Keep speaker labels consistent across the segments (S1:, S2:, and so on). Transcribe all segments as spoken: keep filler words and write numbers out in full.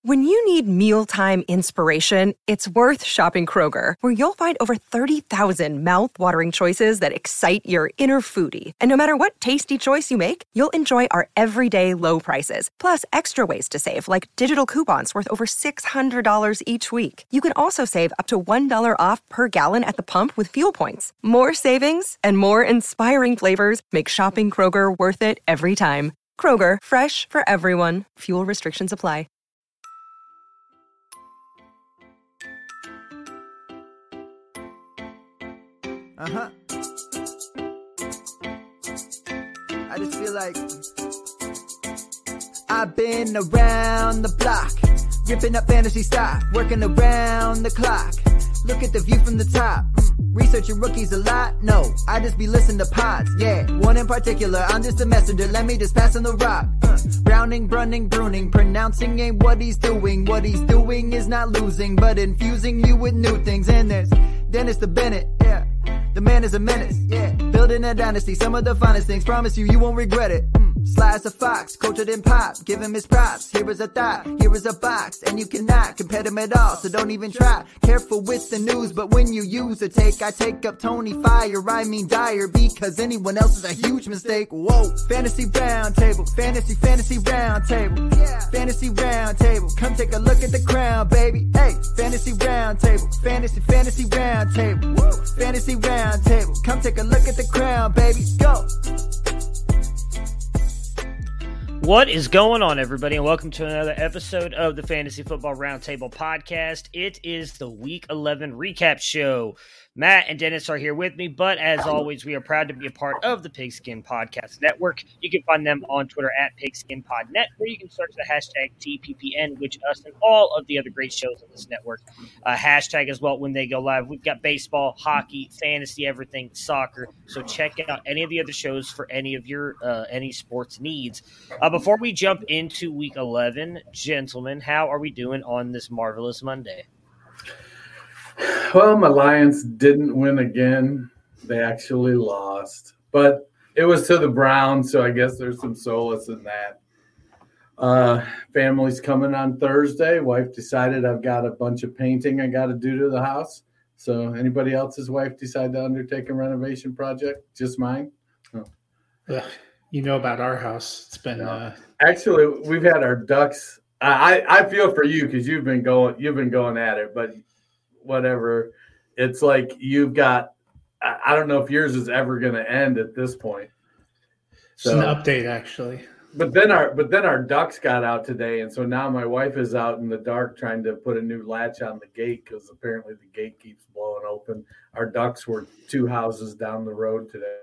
S1: When you need mealtime inspiration, it's worth shopping Kroger, where you'll find over thirty thousand mouth-watering choices that excite your inner foodie. And no matter what tasty choice you make, you'll enjoy our everyday low prices, plus extra ways to save, like digital coupons worth over six hundred dollars each week. You can also save up to one dollar off per gallon at the pump with fuel points. More savings and more inspiring flavors make shopping Kroger worth it every time. Kroger, fresh for everyone. Fuel restrictions apply.
S2: Uh-huh. I just feel like I've been around the block, ripping up fantasy stock, working around the clock. Look at the view from the top. Mm. Researching rookies a lot? No, I just be listening to pods. Yeah, one in particular, I'm just a messenger. Let me just pass on the rock. Uh. Browning, Brunning, Bruning, pronouncing ain't what he's doing. What he's doing is not losing, but infusing you with new things. And there's Dennis the Bennett, yeah. The man is a menace, yeah. Building a dynasty, some of the finest things. Promise you, you won't regret it. Mm. Sly as a fox, cultured in pop. Give him his props. Here is a thought, here is a box. And you cannot compare them at all, so don't even try. Careful with the news, but when you use a take, I take up Tony Fire. I mean Dyer, because anyone else is a huge mistake. Whoa. Fantasy round table, fantasy, fantasy round table. Yeah. Fantasy round table, come take a look at the crown, baby. Hey, fantasy round table, fantasy, fantasy round table. Woo. Fantasy round table, come take a look at the crown, baby. Go.
S3: What is going on, everybody, and welcome to another episode of the Fantasy Football Roundtable Podcast. It is the Week eleven recap show. Matt and Dennis are here with me, but as always, we are proud to be a part of the Pigskin Podcast Network. You can find them on Twitter at PigskinPodNet, where you can search the hashtag T P P N, which us and all of the other great shows on this network uh, hashtag as well when they go live. We've got baseball, hockey, fantasy, everything, soccer. So check out any of the other shows for any of your uh, any sports needs. Uh, before we jump into Week eleven, gentlemen, how are we doing on this marvelous Monday?
S4: Well, my Lions didn't win again. They actually lost. But it was to the Browns, so I guess there's some solace in that. Uh, family's coming on Thursday. Wife decided I've got a bunch of painting I got to do to the house. So anybody else's wife decide to undertake a renovation project? Just mine? Oh.
S5: Ugh, you know about our house. It's been
S4: no.
S5: uh...
S4: Actually, we've had our ducks. I, I feel for you because you've been going you've been going at it, but whatever. It's like you've got, I don't know if yours is ever going to end at this point.
S5: So, it's an update, actually.
S4: But then our but then our ducks got out today, and so now my wife is out in the dark trying to put a new latch on the gate because apparently the gate keeps blowing open. Our ducks were two houses down the road today.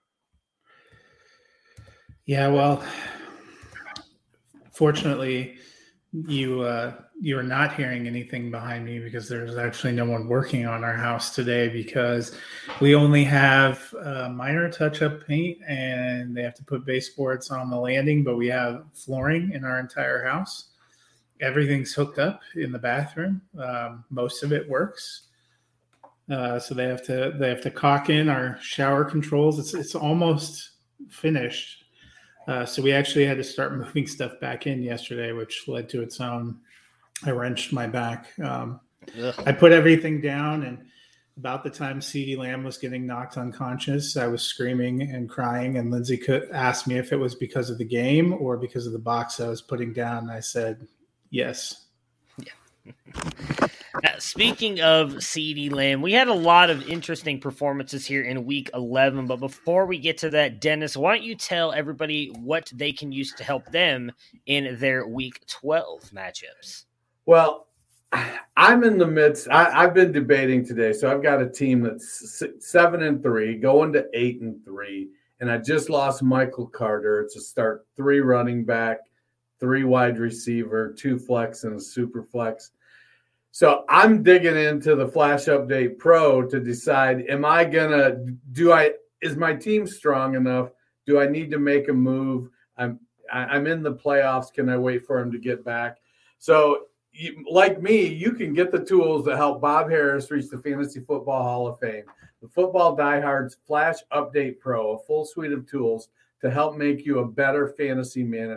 S5: Yeah, well, fortunately, you uh, you are not hearing anything behind me because there's actually no one working on our house today because we only have uh, minor touch-up paint and they have to put baseboards on the landing, but we have flooring in our entire house. Everything's hooked up in the bathroom. Um, most of it works. Uh, so they have to they have to caulk in our shower controls. It's it's almost finished. Uh, so we actually had to start moving stuff back in yesterday, which led to its own. I wrenched my back. Um, I put everything down, and about the time CeeDee Lamb was getting knocked unconscious, I was screaming and crying, and Lindsay could ask me if it was because of the game or because of the box I was putting down. And I said, yes.
S3: Yeah. Now, speaking of CeeDee Lamb, we had a lot of interesting performances here in Week eleven, but before we get to that, Dennis, why don't you tell everybody what they can use to help them in their Week twelve matchups?
S4: Well, I'm in the midst. I, I've been debating today, so I've got a team that's six, seven and three, going to eight and three, and I just lost Michael Carter. It's a start three running back, three wide receiver, two flex, and a super flex. So I'm digging into the Flash Update Pro to decide, am I going to do I is my team strong enough? Do I need to make a move? I'm I'm in the playoffs. Can I wait for him to get back? So you, like me, you can get the tools that help Bob Harris reach the Fantasy Football Hall of Fame. The Football Diehards Flash Update Pro, a full suite of tools to help make you a better fantasy manager.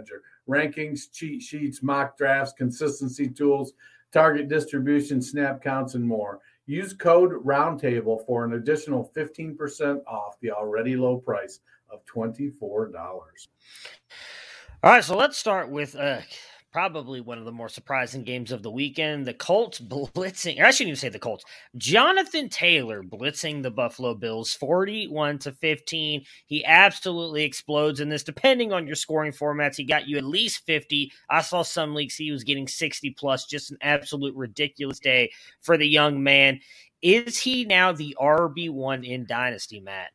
S4: rankings, cheat sheets, mock drafts, consistency tools, target distribution, snap counts, and more. Use code ROUNDTABLE for an additional fifteen percent off the already low price of twenty-four dollars.
S3: All right, so let's start with uh, probably one of the more surprising games of the weekend. The Colts blitzing, or I shouldn't even say the Colts. Jonathan Taylor blitzing the Buffalo Bills forty-one to fifteen. He absolutely explodes in this. Depending on your scoring formats, he got you at least fifty. I saw some leagues he was getting sixty plus. Just an absolute ridiculous day for the young man. Is he now the R B one in Dynasty, Matt?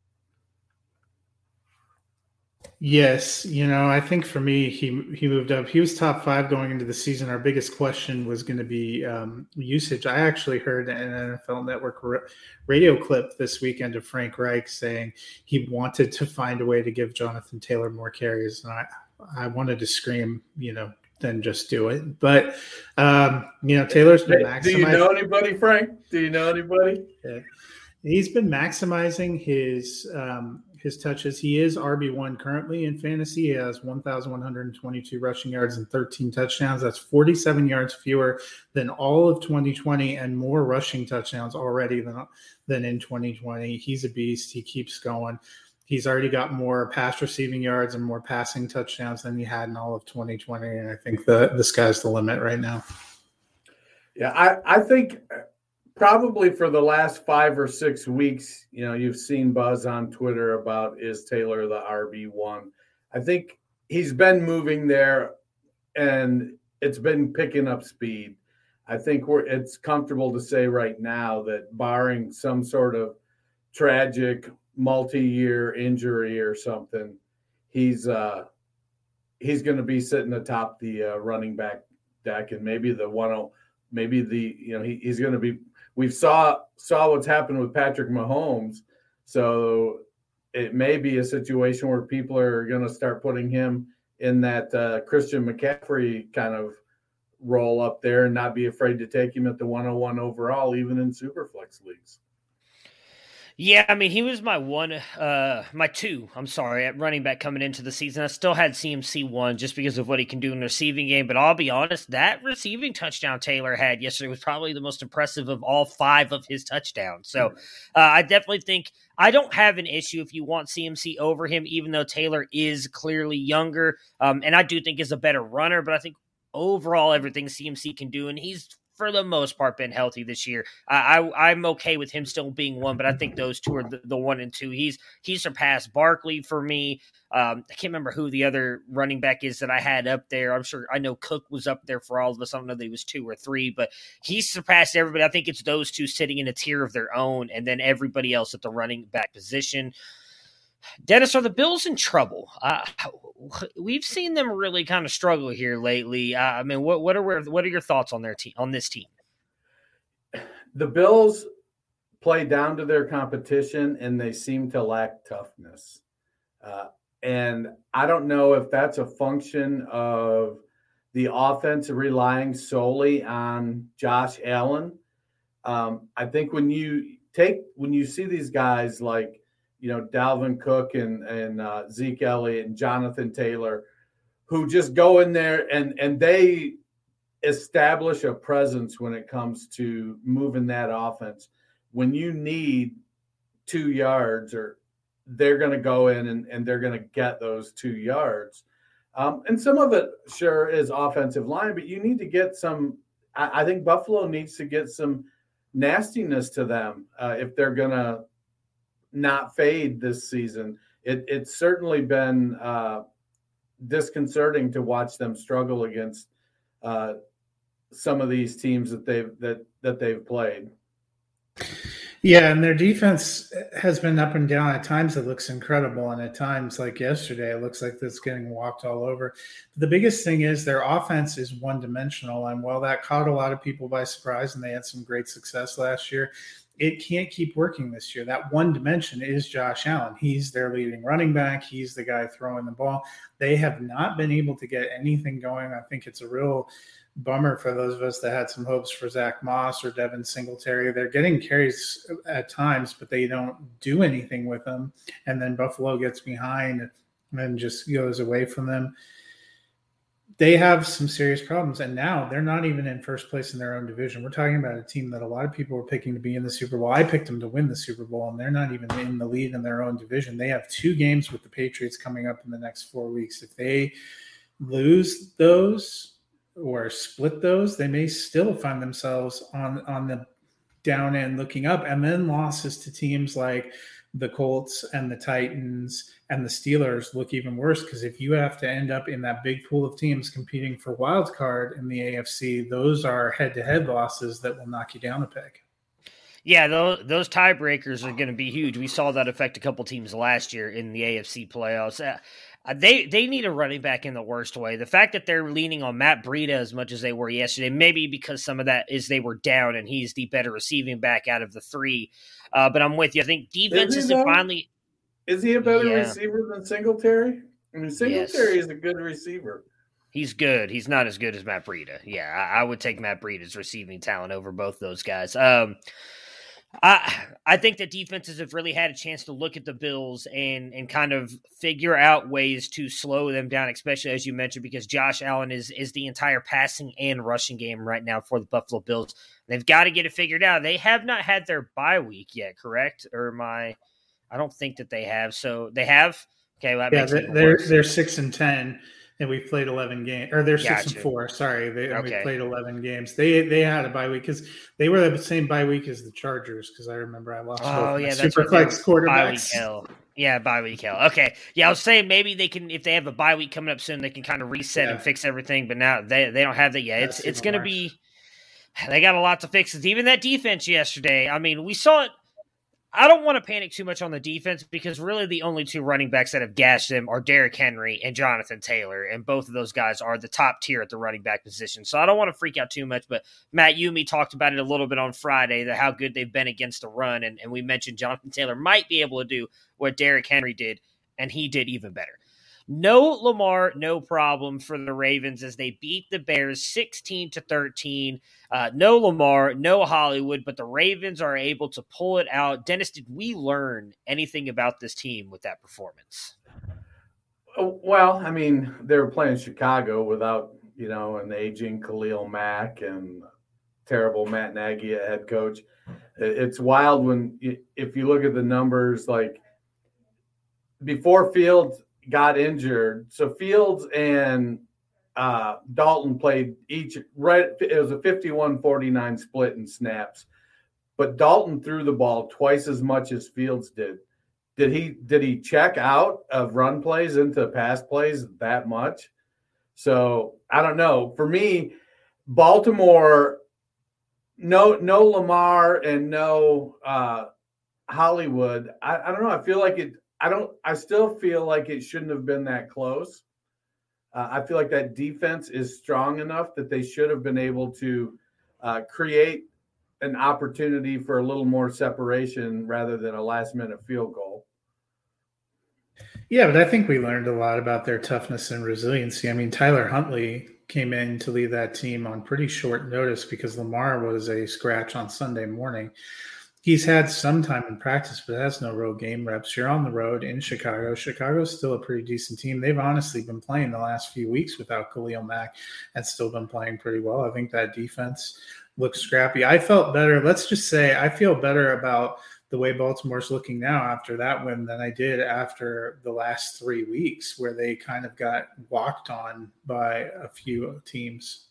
S5: Yes, you know, I think for me, he he moved up. He was top five going into the season. Our biggest question was going to be um, usage. I actually heard an N F L Network radio clip this weekend of Frank Reich saying he wanted to find a way to give Jonathan Taylor more carries. And I, I wanted to scream, you know, then just do it. But, um, you know, Taylor's been maximizing.
S4: Do you know anybody, Frank? Do you know anybody?
S5: Yeah. He's been maximizing his um, his touches. He is R B one currently in fantasy. He has one thousand one hundred twenty-two rushing yards and thirteen touchdowns. That's forty-seven yards fewer than all of twenty twenty and more rushing touchdowns already than, than in twenty twenty. He's a beast. He keeps going. He's already got more pass receiving yards and more passing touchdowns than he had in all of twenty twenty. And I think the, the sky's the limit right now.
S4: Yeah, I, I think – probably for the last five or six weeks, you know, you've seen buzz on Twitter about is Taylor the R B one. I think he's been moving there and it's been picking up speed. I think we're it's comfortable to say right now that barring some sort of tragic multi-year injury or something, he's uh, he's going to be sitting atop the uh, running back deck and maybe the one, maybe the you know he, he's going to be. We saw saw what's happened with Patrick Mahomes, so it may be a situation where people are going to start putting him in that uh, Christian McCaffrey kind of role up there and not be afraid to take him at the one oh one overall, even in Superflex leagues.
S3: Yeah, I mean, he was my one, uh, my two, I'm sorry, at running back coming into the season. I still had C M C one just because of what he can do in the receiving game. But I'll be honest, that receiving touchdown Taylor had yesterday was probably the most impressive of all five of his touchdowns. So uh, I definitely think I don't have an issue if you want C M C over him, even though Taylor is clearly younger. Um, and I do think is a better runner, but I think overall everything C M C can do, and he's for the most part been healthy this year. I, I I'm okay with him still being one, but I think those two are the, the one and two. He's he surpassed Barkley for me. Um, I can't remember who the other running back is that I had up there. I'm sure I know Cook was up there for all of us. I don't know that he was two or three, but he surpassed everybody. I think it's those two sitting in a tier of their own, and then everybody else at the running back position. Dennis, are the Bills in trouble? Uh, we've seen them really kind of struggle here lately. Uh, I mean, what what are what are your thoughts on their team on this team?
S4: The Bills play down to their competition, and they seem to lack toughness. Uh, and I don't know if that's a function of the offense relying solely on Josh Allen. Um, I think when you take when you see these guys like, you know, Dalvin Cook and, and uh, Zeke Elliott and Jonathan Taylor, who just go in there and, and they establish a presence when it comes to moving that offense. When you need two yards, or they're going to go in and, and they're going to get those two yards. Um, and some of it, sure, is offensive line, but you need to get some – I think Buffalo needs to get some nastiness to them uh, if they're going to – not fade this season. It, it's certainly been uh, disconcerting to watch them struggle against uh, some of these teams that they've that that they've played.
S5: Yeah, and their defense has been up and down. At times it looks incredible, and at times, like yesterday, it looks like it's getting walked all over. The biggest thing is their offense is one-dimensional, and while that caught a lot of people by surprise, and they had some great success last year, it can't keep working this year. That one dimension is Josh Allen. He's their leading running back. He's the guy throwing the ball. They have not been able to get anything going. I think it's a real bummer for those of us that had some hopes for Zach Moss or Devin Singletary. They're getting carries at times, but they don't do anything with them. And then Buffalo gets behind and then just goes away from them. they have some serious problems. And now they're not even in first place in their own division. We're talking about a team that a lot of people were picking to be in the Super Bowl. I picked them to win the Super Bowl, and they're not even in the lead in their own division. They have two games with the Patriots coming up in the next four weeks. If they lose those or split those, they may still find themselves on, on the down end looking up, and then losses to teams like the Colts and the Titans and the Steelers look even worse, because if you have to end up in that big pool of teams competing for wild card in the A F C, those are head-to-head losses that will knock you down a peg.
S3: Yeah, those, those tiebreakers are going to be huge. We saw that affect a couple teams last year in the A F C playoffs. Uh, they they need a running back in the worst way. The fact that they're leaning on Matt Breida as much as they were yesterday, maybe because some of that is they were down and he's the better receiving back out of the three. Uh, but I'm with you. I think defenses have finally –
S4: Is he a better
S3: yeah.
S4: receiver than Singletary? I mean, Singletary yes. is a good receiver.
S3: He's good. He's not as good as Matt Breida. Yeah, I, I would take Matt Breida's receiving talent over both those guys. Um, I I think that defenses have really had a chance to look at the Bills and and kind of figure out ways to slow them down, especially as you mentioned, because Josh Allen is is the entire passing and rushing game right now for the Buffalo Bills. They've got to get it figured out. They have not had their bye week yet, correct? Or am I? I don't think that they have. So they have. Okay, well, that
S5: yeah,
S3: makes
S5: they're
S3: it
S5: they're,
S3: worse.
S5: they're six and ten. And we played eleven games, or they're
S3: Gotcha.
S5: six and four. Sorry, they and
S3: okay.
S5: we played eleven games. They they had a bye week because they were the same bye week as the Chargers. Because I remember I lost.
S3: Oh yeah, that's
S5: super flex quarterbacks.
S3: Bye week hell. Yeah, bye week hell. Okay, yeah, I was saying maybe they can, if they have a bye week coming up soon, they can kind of reset yeah. and fix everything. But now they they don't have that yet. It's that's it's going to be. They got a lot to fix. Even that defense yesterday. I mean, we saw it. I don't want to panic too much on the defense because really the only two running backs that have gashed them are Derrick Henry and Jonathan Taylor, and both of those guys are the top tier at the running back position. So I don't want to freak out too much, but Matt, you and me talked about it a little bit on Friday, that how good they've been against the run, and, and we mentioned Jonathan Taylor might be able to do what Derrick Henry did, and he did even better. No Lamar, no problem for the Ravens as they beat the Bears sixteen to thirteen. Uh, no Lamar, no Hollywood, but the Ravens are able to pull it out. Dennis, did we learn anything about this team with that performance?
S4: Well, I mean, they were playing Chicago without, you know, an aging Khalil Mack and terrible Matt Nagy at head coach. It's wild when, if you look at the numbers, like before Fields got injured. So Fields and uh, Dalton played each right. It was a fifty-one forty-nine split in snaps, but Dalton threw the ball twice as much as Fields did. Did he, did he check out of run plays into pass plays that much? So I don't know. For me, Baltimore, no, no Lamar and no uh, Hollywood. I, I don't know. I feel like it, I don't. I still feel like it shouldn't have been that close. Uh, I feel like that defense is strong enough that they should have been able to uh, create an opportunity for a little more separation rather than a last-minute field goal.
S5: Yeah, but I think we learned a lot about their toughness and resiliency. I mean, Tyler Huntley came in to lead that team on pretty short notice because Lamar was a scratch on Sunday morning. He's had some time in practice, but has no real game reps. You're on the road in Chicago. Chicago's still a pretty decent team. They've honestly been playing the last few weeks without Khalil Mack and still been playing pretty well. I think that defense looks scrappy. I felt better. Let's just say I feel better about the way Baltimore's looking now after that win than I did after the last three weeks where they kind of got walked on by a few teams.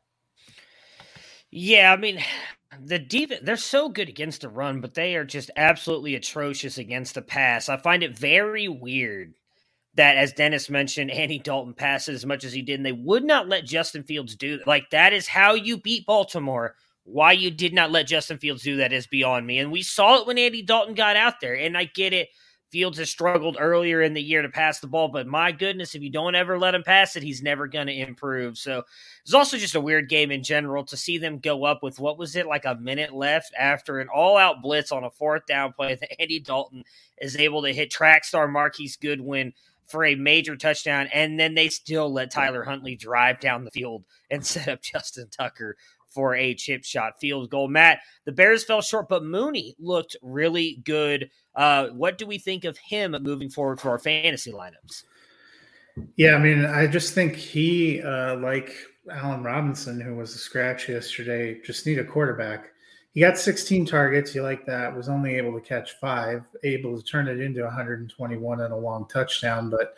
S3: Yeah, I mean, the defense, they're so good against the run, but they are just absolutely atrocious against the pass. I find it very weird that, as Dennis mentioned, Andy Dalton passed as much as he did, and they would not let Justin Fields do that. Like, that is how you beat Baltimore. Why you did not let Justin Fields do that is beyond me. And we saw it when Andy Dalton got out there, and I get it. Fields has struggled earlier in the year to pass the ball, but my goodness, if you don't ever let him pass it, he's never going to improve. So it's also just a weird game in general to see them go up with, what was it, like a minute left after an all-out blitz on a fourth down play that Andy Dalton is able to hit track star Marquise Goodwin for a major touchdown, and then they still let Tyler Huntley drive down the field and set up Justin Tucker for a chip shot field goal. Matt, the Bears fell short, but Mooney looked really good. Uh, what do we think of him moving forward for our fantasy lineups?
S5: Yeah, I mean, I just think he, uh, like Allen Robinson, who was a scratch yesterday, just need a quarterback. He got sixteen targets. You like that. Was only able to catch five, able to turn it into one hundred twenty-one and a long touchdown. But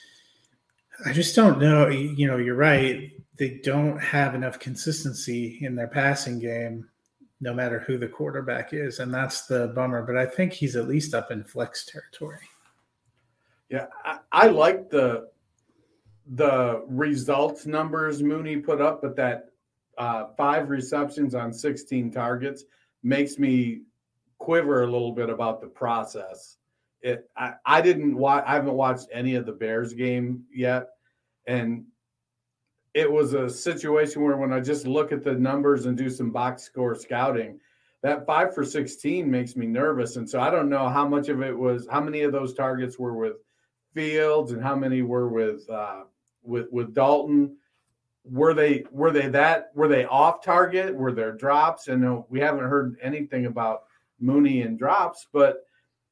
S5: I just don't know. You know, you're right. They don't have enough consistency in their passing game, no matter who the quarterback is. And that's the bummer. But I think he's at least up in flex territory.
S4: Yeah, I, I like the the results numbers Mooney put up, but that uh, five receptions on sixteen targets makes me quiver a little bit about the process. It, I, I didn't watch, I haven't watched any of the Bears game yet. And it was a situation where when I just look at the numbers and do some box score scouting, that five for sixteen makes me nervous. And so I don't know how much of it was, how many of those targets were with Fields and how many were with, uh, with, with Dalton. Were they, were they that, were they off target? Were there drops? And uh, we haven't heard anything about Mooney and drops, but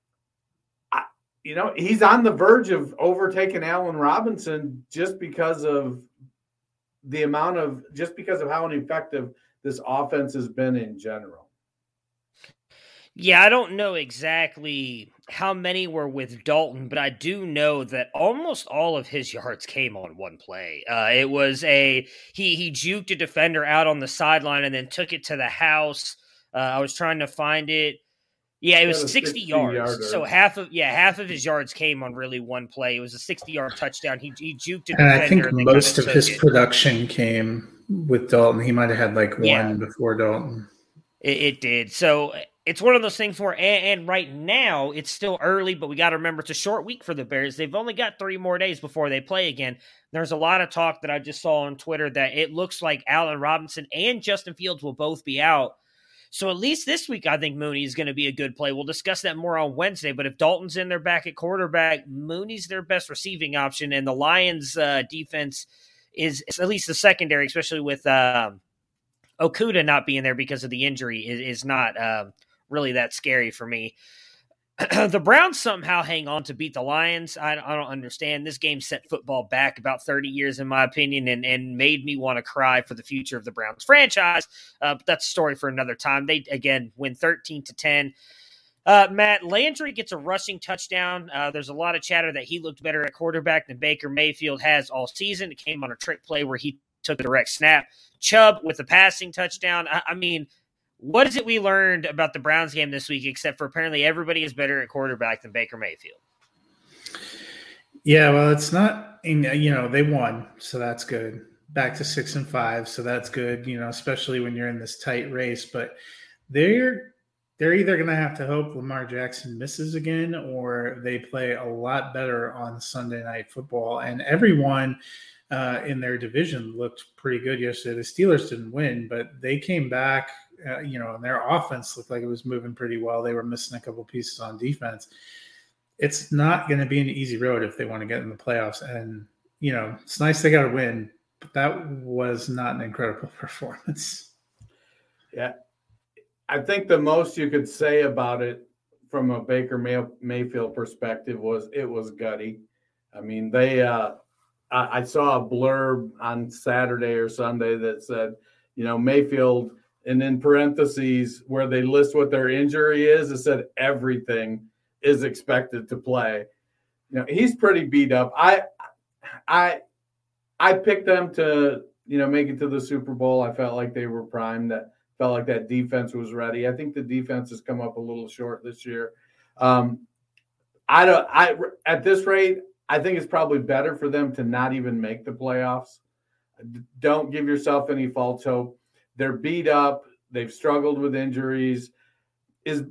S4: I, you know, he's on the verge of overtaking Allen Robinson just because of the amount of, just because of how ineffective this offense has been in general.
S3: Yeah, I don't know exactly how many were with Dalton, but I do know that almost all of his yards came on one play. Uh, it was a he he juked a defender out on the sideline and then took it to the house. Uh, I was trying to find it. Yeah, it was sixty yards. Yarder. So half of yeah half of his yards came on really one play. It was a sixty-yard touchdown. He he juked a defender.
S5: And I think
S3: and
S5: most of his
S3: it.
S5: production came with Dalton. He might have had like
S3: yeah.
S5: one before Dalton.
S3: It, it did. So it's one of those things where, and, and right now it's still early, but we got to remember it's a short week for the Bears. They've only got three more days before they play again. There's a lot of talk that I just saw on Twitter that it looks like Allen Robinson and Justin Fields will both be out. So at least this week, I think Mooney is going to be a good play. We'll discuss that more on Wednesday, but if Dalton's in there back at quarterback, Mooney's their best receiving option, and the Lions' uh, defense is, at least the secondary, especially with um, Okudah not being there because of the injury, is, is not uh, really that scary for me. The Browns somehow hang on to beat the Lions. I, I don't understand. This game set football back about thirty years, in my opinion, and, and made me want to cry for the future of the Browns franchise. Uh, but that's a story for another time. They, again, win thirteen to ten. Uh, Matt, Landry gets a rushing touchdown. Uh, there's a lot of chatter that he looked better at quarterback than Baker Mayfield has all season. It came on a trick play where he took a direct snap. Chubb with a passing touchdown. I, I mean, what is it we learned about the Browns game this week, except for apparently everybody is better at quarterback than Baker Mayfield?
S5: Yeah, well, it's not, you know, they won, so that's good. Back to six and five, so that's good, you know, especially when you're in this tight race. But they're they're either going to have to hope Lamar Jackson misses again or they play a lot better on Sunday Night Football. And everyone uh, in their division looked pretty good yesterday. The Steelers didn't win, but they came back. Uh, you know, and their offense looked like it was moving pretty well. They were missing a couple pieces on defense. It's not going to be an easy road if they want to get in the playoffs. And, you know, it's nice they got to win, but that was not an incredible performance.
S4: Yeah. I think the most you could say about it from a Baker May- Mayfield perspective was it was gutty. I mean, they uh, – I, I saw a blurb on Saturday or Sunday that said, you know, Mayfield – and in parentheses where they list what their injury is, it said everything is expected to play. You know, he's pretty beat up. I, I, I picked them to, you know, make it to the Super Bowl. I felt like they were primed. That felt like that defense was ready. I think the defense has come up a little short this year. Um, I don't. I at this rate, I think it's probably better for them to not even make the playoffs. Don't give yourself any false hope. They're beat up. They've struggled with injuries. Is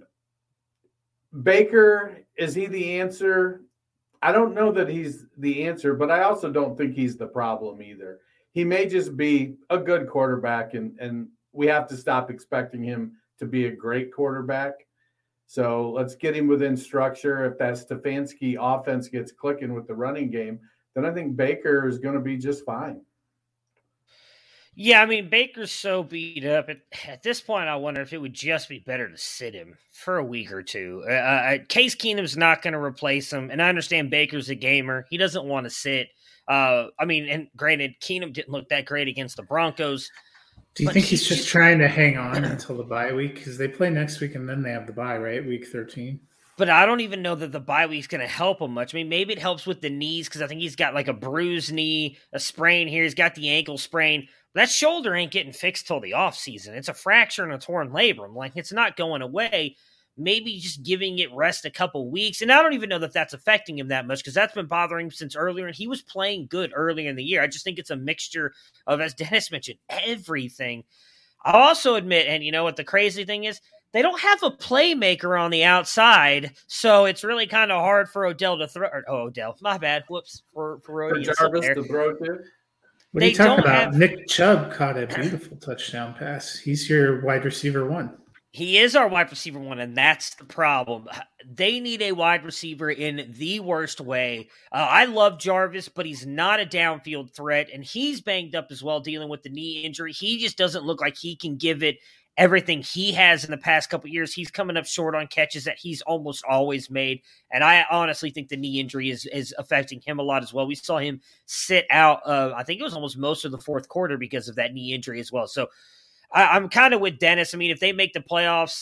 S4: Baker, is he the answer? I don't know that he's the answer, but I also don't think he's the problem either. He may just be a good quarterback, and, and we have to stop expecting him to be a great quarterback. So let's get him within structure. If that Stefanski offense gets clicking with the running game, then I think Baker is going to be just fine.
S3: Yeah, I mean, Baker's so beat up. At, at this point, I wonder if it would just be better to sit him for a week or two. Uh, Case Keenum's not going to replace him, and I understand Baker's a gamer. He doesn't want to sit. Uh, I mean, and granted, Keenum didn't look that great against the Broncos.
S5: Do you think he's, he's just trying to hang on until the bye week? Because they play next week and then they have the bye, right? Week thirteen.
S3: But I don't even know that the bye week's going to help him much. I mean, maybe it helps with the knees because I think he's got like a bruised knee, a sprain here. He's got the ankle sprain. But that shoulder ain't getting fixed till the offseason. It's a fracture and a torn labrum. Like, it's not going away. Maybe just giving it rest a couple weeks. And I don't even know that that's affecting him that much because that's been bothering him since earlier. And he was playing good earlier in the year. I just think it's a mixture of, as Dennis mentioned, everything. I'll also admit, and you know what the crazy thing is? They don't have a playmaker on the outside, so it's really kind of hard for Odell to throw. Or, oh, Odell, my bad. Whoops. For, for,
S4: for Jarvis to throw to.
S5: What are you talking about? Have... Nick Chubb caught a beautiful touchdown pass. He's your wide receiver one.
S3: He is our wide receiver one, and that's the problem. They need a wide receiver in the worst way. Uh, I love Jarvis, but he's not a downfield threat, and he's banged up as well, dealing with the knee injury. He just doesn't look like he can give it everything he has in the past couple of years. He's coming up short on catches that he's almost always made, and I honestly think the knee injury is is affecting him a lot as well. We saw him sit out, uh, I think it was almost most of the fourth quarter because of that knee injury as well. So I, I'm kind of with Dennis. I mean, if they make the playoffs,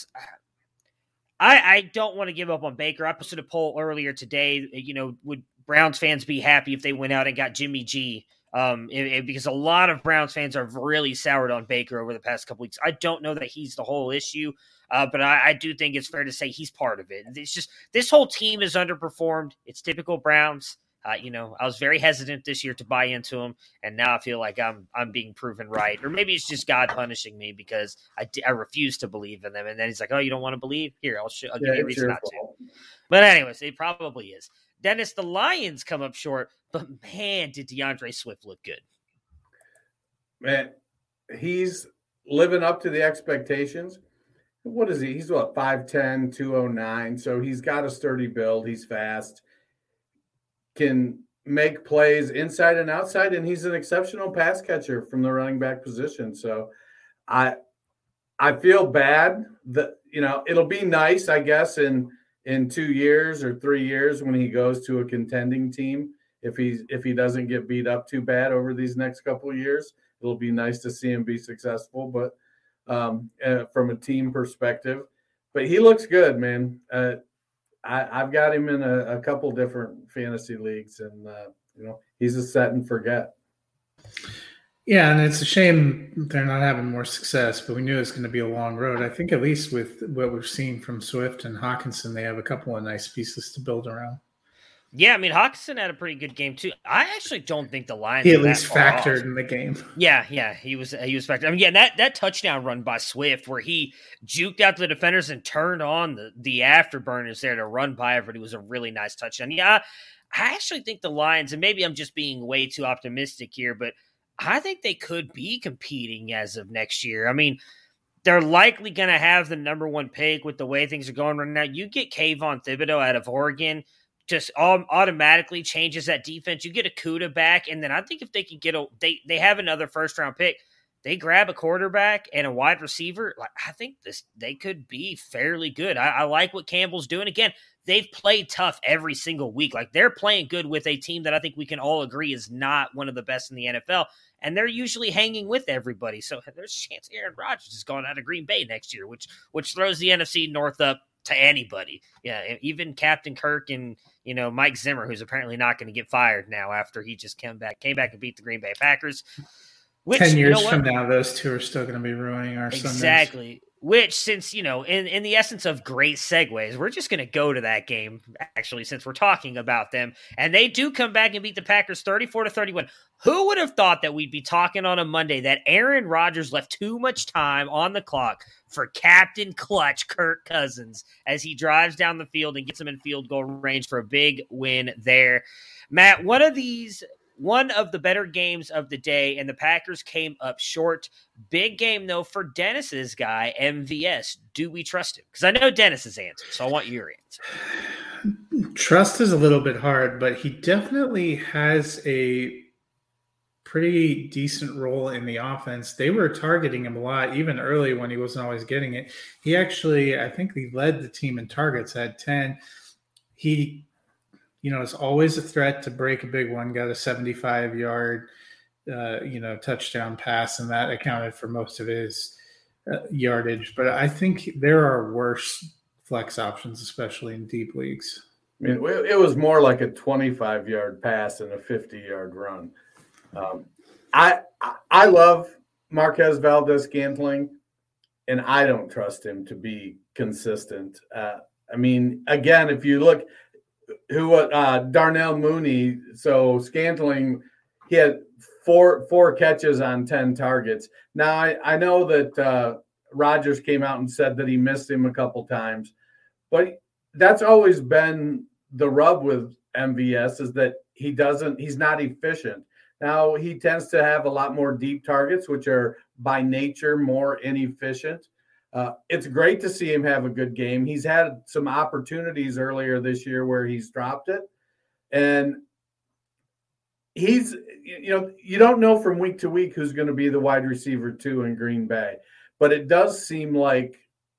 S3: I, I don't want to give up on Baker. I posted a poll earlier today, you know, would Browns fans be happy if they went out and got Jimmy G? Um, it, it, because a lot of Browns fans are really soured on Baker over the past couple weeks. I don't know that he's the whole issue, uh, but I, I do think it's fair to say he's part of it. It's just this whole team is underperformed. It's typical Browns. Uh, you know, I was very hesitant this year to buy into them, and now I feel like I'm I'm being proven right. Or maybe it's just God punishing me because I, I refuse to believe in them. And then he's like, "Oh, you don't want to believe? Here, I'll, show, I'll give yeah, you a reason not fault. to." But anyways, it probably is. Dennis, the Lions come up short, but man, did DeAndre Swift look good.
S4: Man, he's living up to the expectations. What is he? He's what, five ten, two oh nine. So he's got a sturdy build. He's fast, can make plays inside and outside, and he's an exceptional pass catcher from the running back position. So I I feel bad that, you know, it'll be nice, I guess, in in two years or three years when he goes to a contending team. If he's if he doesn't get beat up too bad over these next couple of years, it'll be nice to see him be successful. But um, uh, from a team perspective, but he looks good, man. Uh, I, I've got him in a, a couple different fantasy leagues, and uh, you know, he's a set and forget.
S5: Yeah, and it's a shame they're not having more success, but we knew it was going to be a long road. I think at least with what we've seen from Swift and Hawkinson, they have a couple of nice pieces to build around.
S3: Yeah, I mean, Hawkinson had a pretty good game too. I actually don't think the Lions.
S5: He at least factored in the game.
S3: Yeah, yeah, he was he was factored. I mean, yeah, that, that touchdown run by Swift where he juked out the defenders and turned on the the afterburners there to run by everybody was a really nice touchdown. Yeah, I actually think the Lions, and maybe I'm just being way too optimistic here, but I think they could be competing as of next year. I mean, they're likely going to have the number one pick with the way things are going right now. You get Kayvon Thibodeau out of Oregon, just automatically changes that defense. You get a Kuda back, and then I think if they can get a they they have another first round pick, they grab a quarterback and a wide receiver. Like I think this they could be fairly good. I, I like what Campbell's doing. Again, they've played tough every single week. Like they're playing good with a team that I think we can all agree is not one of the best in the N F L, and they're usually hanging with everybody. So there's a chance Aaron Rodgers is going out of Green Bay next year, which which throws the N F C North up to anybody. Yeah, even Captain Kirk and, you know, Mike Zimmer, who's apparently not going to get fired now after he just came back, came back and beat the Green Bay Packers. Which,
S5: Ten years
S3: you know
S5: from now, those two are still going to be ruining our Sundays.
S3: Exactly. Which, since, you know, in, in the essence of great segues, we're just going to go to that game, actually, since we're talking about them. And they do come back and beat the Packers thirty-four to thirty-one. Who would have thought that we'd be talking on a Monday that Aaron Rodgers left too much time on the clock for Captain Clutch Kirk Cousins as he drives down the field and gets him in field goal range for a big win there. Matt, one of these... One of the better games of the day, and the Packers came up short. Big game, though, for Dennis's guy, M V S. Do we trust him? Because I know Dennis's answer, so I want your answer.
S5: Trust is a little bit hard, but he definitely has a pretty decent role in the offense. They were targeting him a lot, even early when he wasn't always getting it. He actually, I think he led the team in targets at ten. He... you know, is always a threat to break a big one. Got a seventy-five yard, uh, you know, touchdown pass, and that accounted for most of his uh, yardage. But I think there are worse flex options, especially in deep leagues.
S4: I mean, it was more like a twenty-five yard pass and a fifty yard run. Um, I I love Marquez Valdes-Scantling, and I don't trust him to be consistent. Uh, I mean, again, if you look who uh, Darnell Mooney, so Scantling, he had four four catches on ten targets. Now I, I know that uh, Rodgers came out and said that he missed him a couple times, but that's always been the rub with M V S is that he doesn't, he's not efficient. Now he tends to have a lot more deep targets, which are by nature more inefficient. Uh, it's great to see him have a good game. He's had some opportunities earlier this year where he's dropped it. And he's, you know, you don't know from week to week who's going to be the wide receiver two in Green Bay, but it does seem like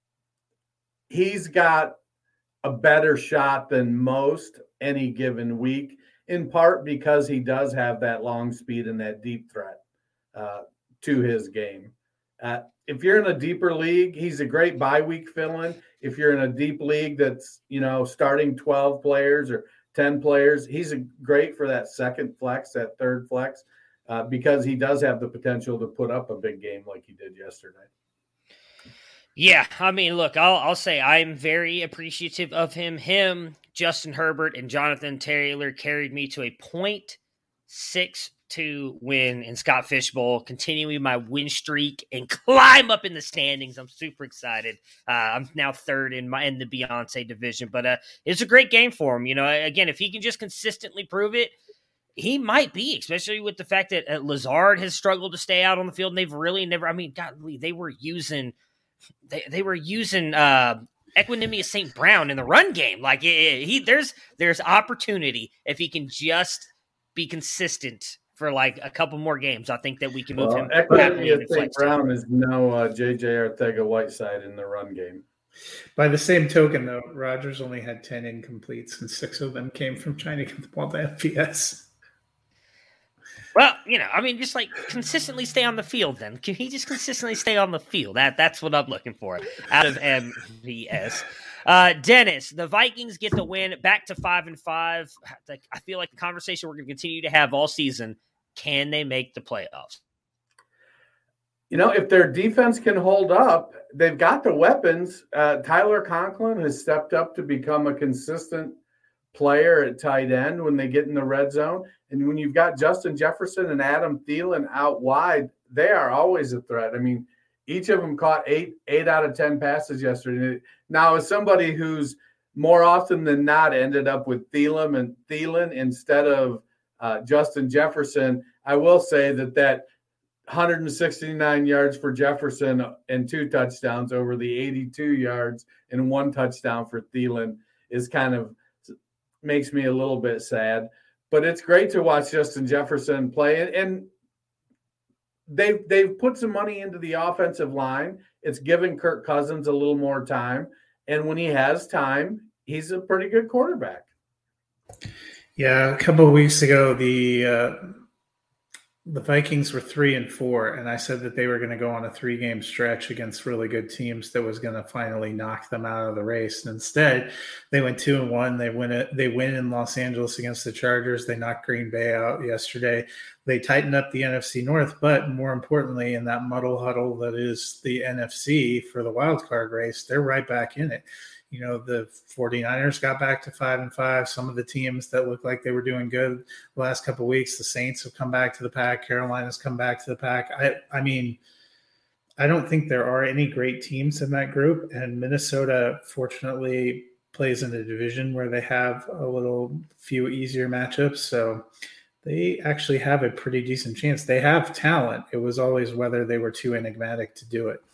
S4: he's got a better shot than most any given week, in part because he does have that long speed and that deep threat uh, to his game. Uh, if you're in a deeper league, he's a great bye week fill-in. If you're in a deep league that's, you know, starting twelve players or ten players, he's a great for that second flex, that third flex, uh, because he does have the potential to put up a big game like he did yesterday.
S3: Yeah, I mean, look, I'll I'll say I'm very appreciative of him. Him, Justin Herbert, and Jonathan Taylor carried me to a point six two win in Scott Fish Bowl, continuing my win streak and climb up in the standings. I'm super excited. Uh, I'm now third in my in the Beyonce division, but uh, it's a great game for him. You know, again, if he can just consistently prove it, he might be, especially with the fact that uh, Lazard has struggled to stay out on the field, and they've really never. I mean, God, they were using. They they were using uh, Equanimous Saint Brown in the run game. Like he, he, there's there's opportunity if he can just be consistent for like a couple more games. I think that we can move
S4: well,
S3: him.
S4: Equanimous Saint Brown is no uh, J J Arcega-Whiteside in the run game.
S5: By the same token, though, Rodgers only had ten incompletes, and six of them came from trying to get the ball to F P S.
S3: Well, you know, I mean, just like consistently stay on the field then. Can he just consistently stay on the field? That That's what I'm looking for out of M V S. Uh, Dennis, the Vikings get the win back to five and five. I feel like the conversation we're going to continue to have all season. Can they make the playoffs?
S4: You know, if their defense can hold up, they've got the weapons. Uh, Tyler Conklin has stepped up to become a consistent player at tight end when they get in the red zone. And when you've got Justin Jefferson and Adam Thielen out wide, they are always a threat. I mean, each of them caught eight, eight out of ten passes yesterday. Now, as somebody who's more often than not ended up with Thielen and Thielen instead of uh, Justin Jefferson, I will say that that one hundred sixty-nine yards for Jefferson and two touchdowns over the eighty-two yards and one touchdown for Thielen is kind of makes me a little bit sad. But it's great to watch Justin Jefferson play. And, and they've, they've put some money into the offensive line. It's giving Kirk Cousins a little more time. And when he has time, he's a pretty good quarterback.
S5: Yeah, a couple of weeks ago, the uh, the Vikings were three and four, and I said that they were going to go on a three-game stretch against really good teams that was going to finally knock them out of the race. And instead, they went two and one. They win it. They win in Los Angeles against the Chargers. They knocked Green Bay out yesterday. They tightened up the N F C North, but more importantly, in that muddle huddle that is the N F C for the wild card race, they're right back in it. You know, the 49ers got back to five and five. Some of the teams that looked like they were doing good the last couple of weeks, the Saints have come back to the pack. Carolina's come back to the pack. I, I mean, I don't think there are any great teams in that group. And Minnesota, fortunately, plays in a division where they have a little few easier matchups. So they actually have a pretty decent chance. They have talent. It was always whether they were too enigmatic to do it.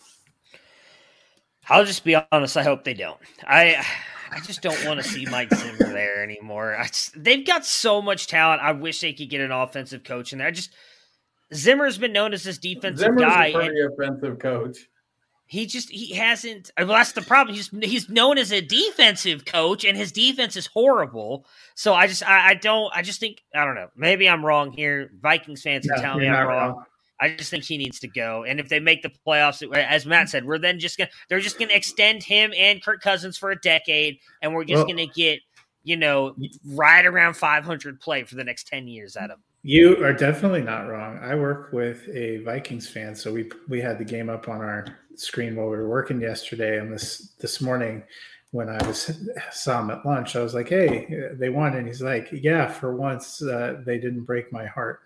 S3: I'll just be honest. I hope they don't. I I just don't want to see Mike Zimmer there anymore. I just, they've got so much talent. I wish they could get an offensive coach in there. I just Zimmer's been known as this defensive
S4: Zimmer's
S3: guy.
S4: a pretty
S3: and,
S4: offensive coach.
S3: He just he hasn't. Well, that's the problem. He's he's known as a defensive coach, and his defense is horrible. So I just I, I don't I just think I don't know. Maybe I'm wrong here. Vikings fans are
S5: No,
S3: telling me
S5: you're
S3: I'm
S5: not
S3: wrong.
S5: wrong.
S3: I just think he needs to go. And if they make the playoffs, as Matt said, we're then just gonna they're just gonna extend him and Kirk Cousins for a decade, and we're just
S5: Well,
S3: gonna get you know right around five hundred play for the next ten years out of him.
S5: You are definitely not wrong. I work with a Vikings fan, so we we had the game up on our screen while we were working yesterday. And this this morning, when I was saw him at lunch, I was like, "Hey, they won," and he's like, "Yeah, for once, uh, they didn't break my heart."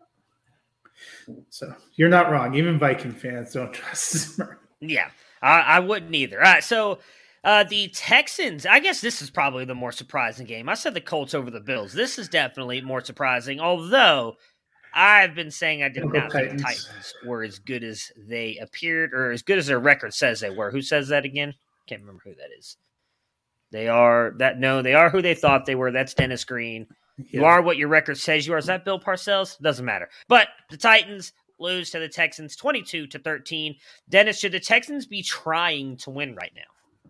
S5: So you're not wrong. Even Viking fans don't trust him.
S3: Yeah, I, I wouldn't either. All right, so uh, the Texans, I guess this is probably the more surprising game. I said the Colts over the Bills. This is definitely more surprising, although I've been saying I did
S5: Go
S3: not think the
S5: Titans.
S3: Titans were as good as they appeared or as good as their record says they were. Who says that again? Can't remember who that is. They are that no, they are who they thought they were. That's Dennis Green. You
S5: Yeah.
S3: are what your record says you are. Is that Bill Parcells? Doesn't matter. But the Titans lose to the Texans twenty-two to thirteen. Dennis, should the Texans be trying to win right now?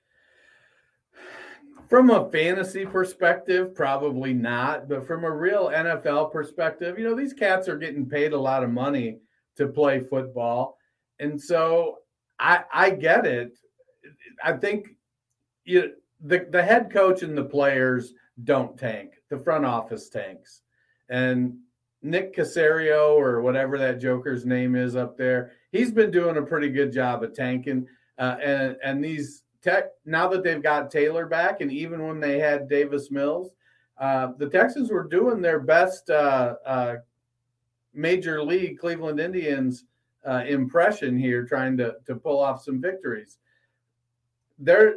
S4: From a fantasy perspective, probably not. But from a real N F L perspective, you know, these cats are getting paid a lot of money to play football. And so I, I get it. I think you, the, the head coach and the players don't tank. The front office tanks. And Nick Caserio, or whatever that joker's name is up there, he's been doing a pretty good job of tanking. Uh, and, and these tech, now that they've got Taylor back, and even when they had Davis Mills, uh, the Texans were doing their best uh, uh, major league Cleveland Indians uh, impression here, trying to, to pull off some victories. They're,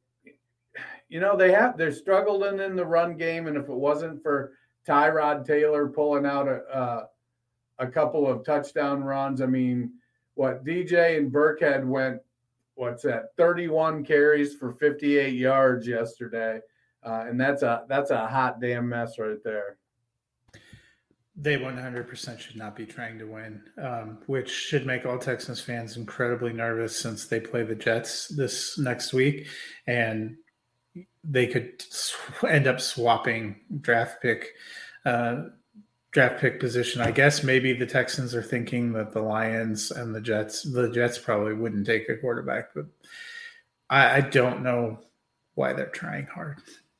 S4: you know, they have, they're struggling in the run game. And if it wasn't for Tyrod Taylor pulling out a, uh, a couple of touchdown runs, I mean, what D J and Burkhead went, what's that, thirty-one carries for fifty-eight yards yesterday. Uh, and that's a, that's a hot damn mess right there.
S5: They one hundred percent should not be trying to win, um, which should make all Texans fans incredibly nervous since they play the Jets this next week, and they could sw- end up swapping draft pick, uh, draft pick position. I guess maybe the Texans are thinking that the Lions and the Jets, the Jets probably wouldn't take a quarterback, but I, I don't know why they're trying hard.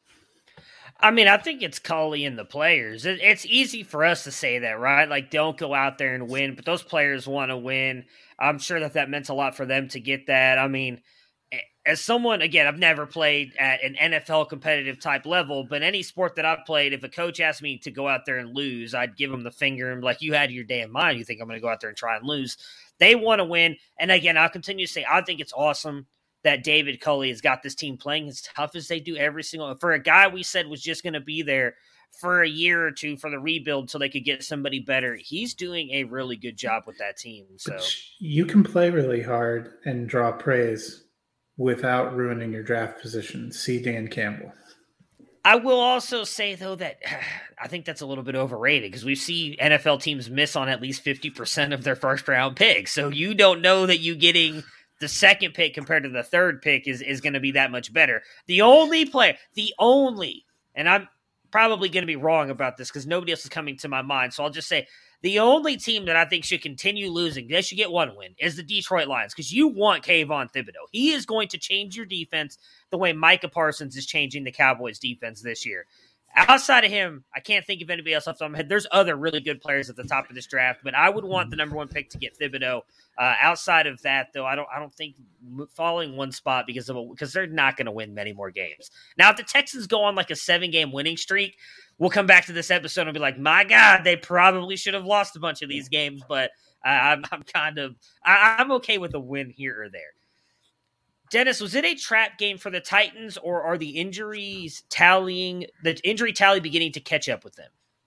S3: I mean, I think it's Culley and the players. It, it's easy for us to say that, right? Like, don't go out there and win, but those players want to win. I'm sure that that meant a lot for them to get that. I mean, as someone, again, I've never played at an N F L competitive type level, but any sport that I've played, if a coach asked me to go out there and lose, I'd give him the finger and be like, you had your damn mind. You think I'm going to go out there and try and lose? They want to win. And again, I'll continue to say, I think it's awesome that David Culley has got this team playing as tough as they do every single, for a guy we said was just going to be there for a year or two for the rebuild so they could get somebody better. He's doing a really good job with that team. So
S5: But you can play really hard and draw praise without ruining your draft position. See Dan Campbell.
S3: I will also say, though, that I think that's a little bit overrated because we see N F L teams miss on at least fifty percent of their first round picks. So you don't know that you getting the second pick compared to the third pick is, is going to be that much better. The only player, the only, and I'm probably going to be wrong about this because nobody else is coming to my mind. So I'll just say the only team that I think should continue losing, they should get one win, is the Detroit Lions because you want Kayvon Thibodeau. He is going to change your defense the way Micah Parsons is changing the Cowboys defense this year. Outside of him, I can't think of anybody else off the top of my head. There's other really good players at the top of this draft, but I would want the number one pick to get Thibodeau. Uh, outside of that, though, I don't. I don't think falling one spot because of a, because they're not going to win many more games. Now, if the Texans go on like a seven-game winning streak, we'll come back to this episode and be like, "My God, they probably should have lost a bunch of these games." But uh, I'm, I'm kind of, I, I'm okay with a win here or there. Dennis, was it a trap game for the Titans, or are the injuries tallying, the injury tally beginning to catch up with them?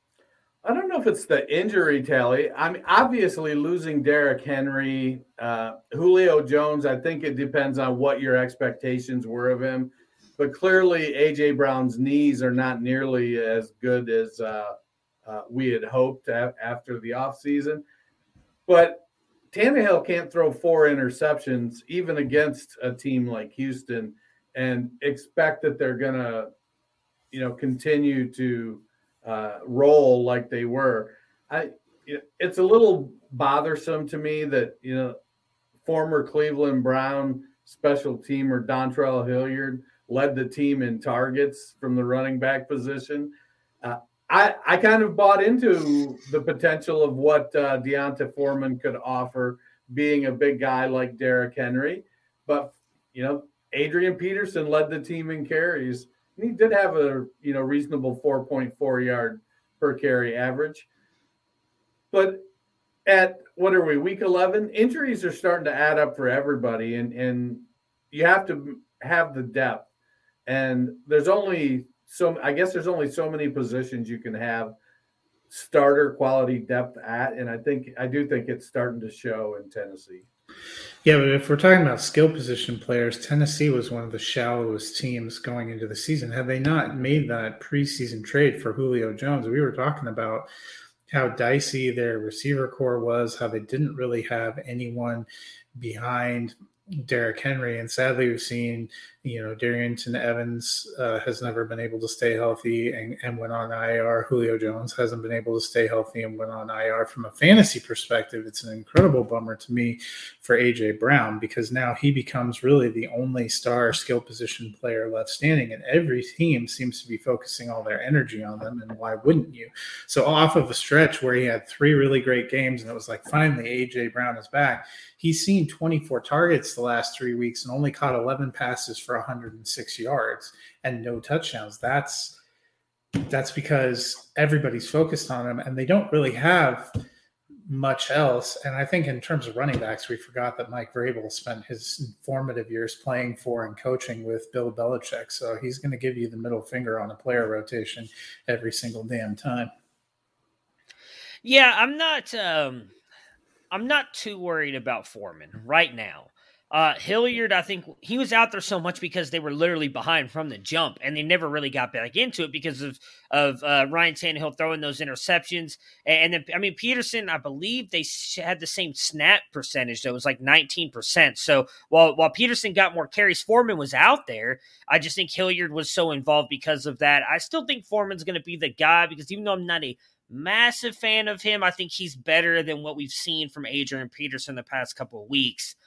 S4: I don't know if it's the injury tally. I mean, obviously losing Derrick Henry, uh, Julio Jones, I think it depends on what your expectations were of him. But clearly A J Brown's knees are not nearly as good as uh, uh, we had hoped after the offseason. But Tannehill can't throw four interceptions even against a team like Houston and expect that they're going to, you know, continue to uh, roll like they were. I, it's a little bothersome to me that, you know, former Cleveland Brown special teamer Dontrell Hilliard led the team in targets from the running back position. Uh, I, I kind of bought into the potential of what uh, D'Onta Foreman could offer, being a big guy like Derrick Henry. But, you know, Adrian Peterson led the team in carries. And he did have a, you know, reasonable four point four yard per carry average. But at, what are we, week eleven? Injuries are starting to add up for everybody. And, and you have to have the depth. And there's only so, I guess there's only so many positions you can have starter quality depth at. And I think, I do think it's starting to show in Tennessee.
S5: Yeah, but if we're talking about skill position players, Tennessee was one of the shallowest teams going into the season. Had they not made that preseason trade for Julio Jones, we were talking about how dicey their receiver core was, how they didn't really have anyone behind Derrick Henry. And sadly, we've seen, you know, Darrington Evans uh, has never been able to stay healthy and, and went on I R. Julio Jones hasn't been able to stay healthy and went on I R. From a fantasy perspective, it's an incredible bummer to me for A J Brown, because now he becomes really the only star skill position player left standing, and every team seems to be focusing all their energy on them. And why wouldn't you? So off of a stretch where he had three really great games and it was like, finally, A J Brown is back. He's seen twenty-four targets the last three weeks and only caught eleven passes for one hundred six yards and no touchdowns. That's that's because everybody's focused on him and they don't really have much else. And I think in terms of running backs, we forgot that Mike Vrabel spent his formative years playing for and coaching with Bill Belichick. So he's going to give you the middle finger on a player rotation every single damn time.
S3: Yeah, I'm not um, I'm not too worried about Foreman right now. Uh, Hilliard, I think he was out there so much because they were literally behind from the jump, and they never really got back into it because of of uh, Ryan Tannehill throwing those interceptions. And then, I mean, Peterson, I believe they had the same snap percentage that was like nineteen percent. So while while Peterson got more carries, Foreman was out there. I just think Hilliard was so involved because of that. I still think Foreman's going to be the guy because even though I'm not a massive fan of him, I think he's better than what we've seen from Adrian Peterson the past couple of weeks.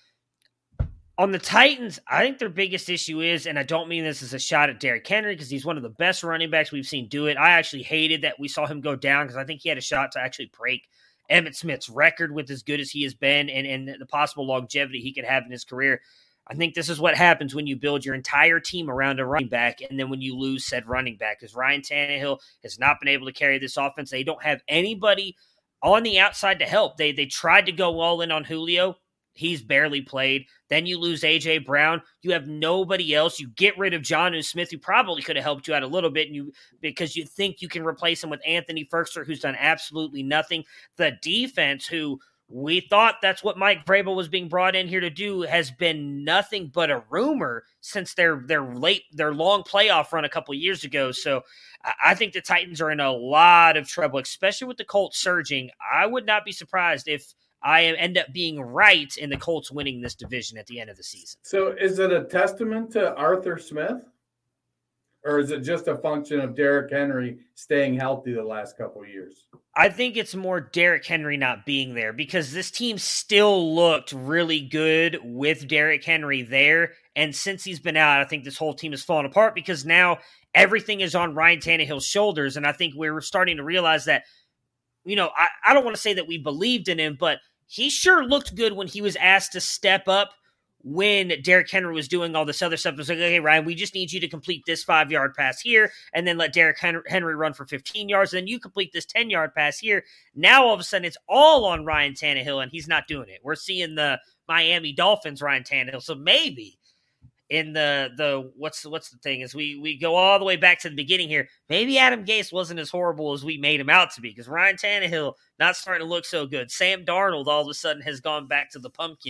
S3: On the Titans, I think their biggest issue is, and I don't mean this as a shot at Derrick Henry because he's one of the best running backs we've seen do it. I actually hated that we saw him go down because I think he had a shot to actually break Emmitt Smith's record with as good as he has been and, and the possible longevity he could have in his career. I think this is what happens when you build your entire team around a running back and then when you lose said running back, because Ryan Tannehill has not been able to carry this offense. They don't have anybody on the outside to help. They they tried to go all in on Julio. He's barely played. Then you lose A J Brown. You have nobody else. You get rid of Jonnu Smith, who probably could have helped you out a little bit, and you because you think you can replace him with Anthony Firkser, who's done absolutely nothing. The defense, who we thought that's what Mike Vrabel was being brought in here to do, has been nothing but a rumor since their their late their long playoff run a couple of years ago. So I think the Titans are in a lot of trouble, especially with the Colts surging. I would not be surprised if I end up being right in the Colts winning this division at the end of the season.
S4: So is it a testament to Arthur Smith? Or is it just a function of Derrick Henry staying healthy the last couple of years?
S3: I think it's more Derrick Henry not being there because this team still looked really good with Derrick Henry there. And since he's been out, I think this whole team has fallen apart because now everything is on Ryan Tannehill's shoulders. And I think we're starting to realize that, you know, I, I don't want to say that we believed in him, but he sure looked good when he was asked to step up when Derrick Henry was doing all this other stuff. It was like, okay, Ryan, we just need you to complete this five-yard pass here and then let Derrick Henry run for fifteen yards. And then you complete this ten-yard pass here. Now, all of a sudden, it's all on Ryan Tannehill, and he's not doing it. We're seeing the Miami Dolphins Ryan Tannehill. So maybe in the the what's the, what's the thing is we we go all the way back to the beginning here. Maybe Adam Gase wasn't as horrible as we made him out to be because Ryan Tannehill not starting to look so good. Sam Darnold all of a sudden has gone back to the pumpkin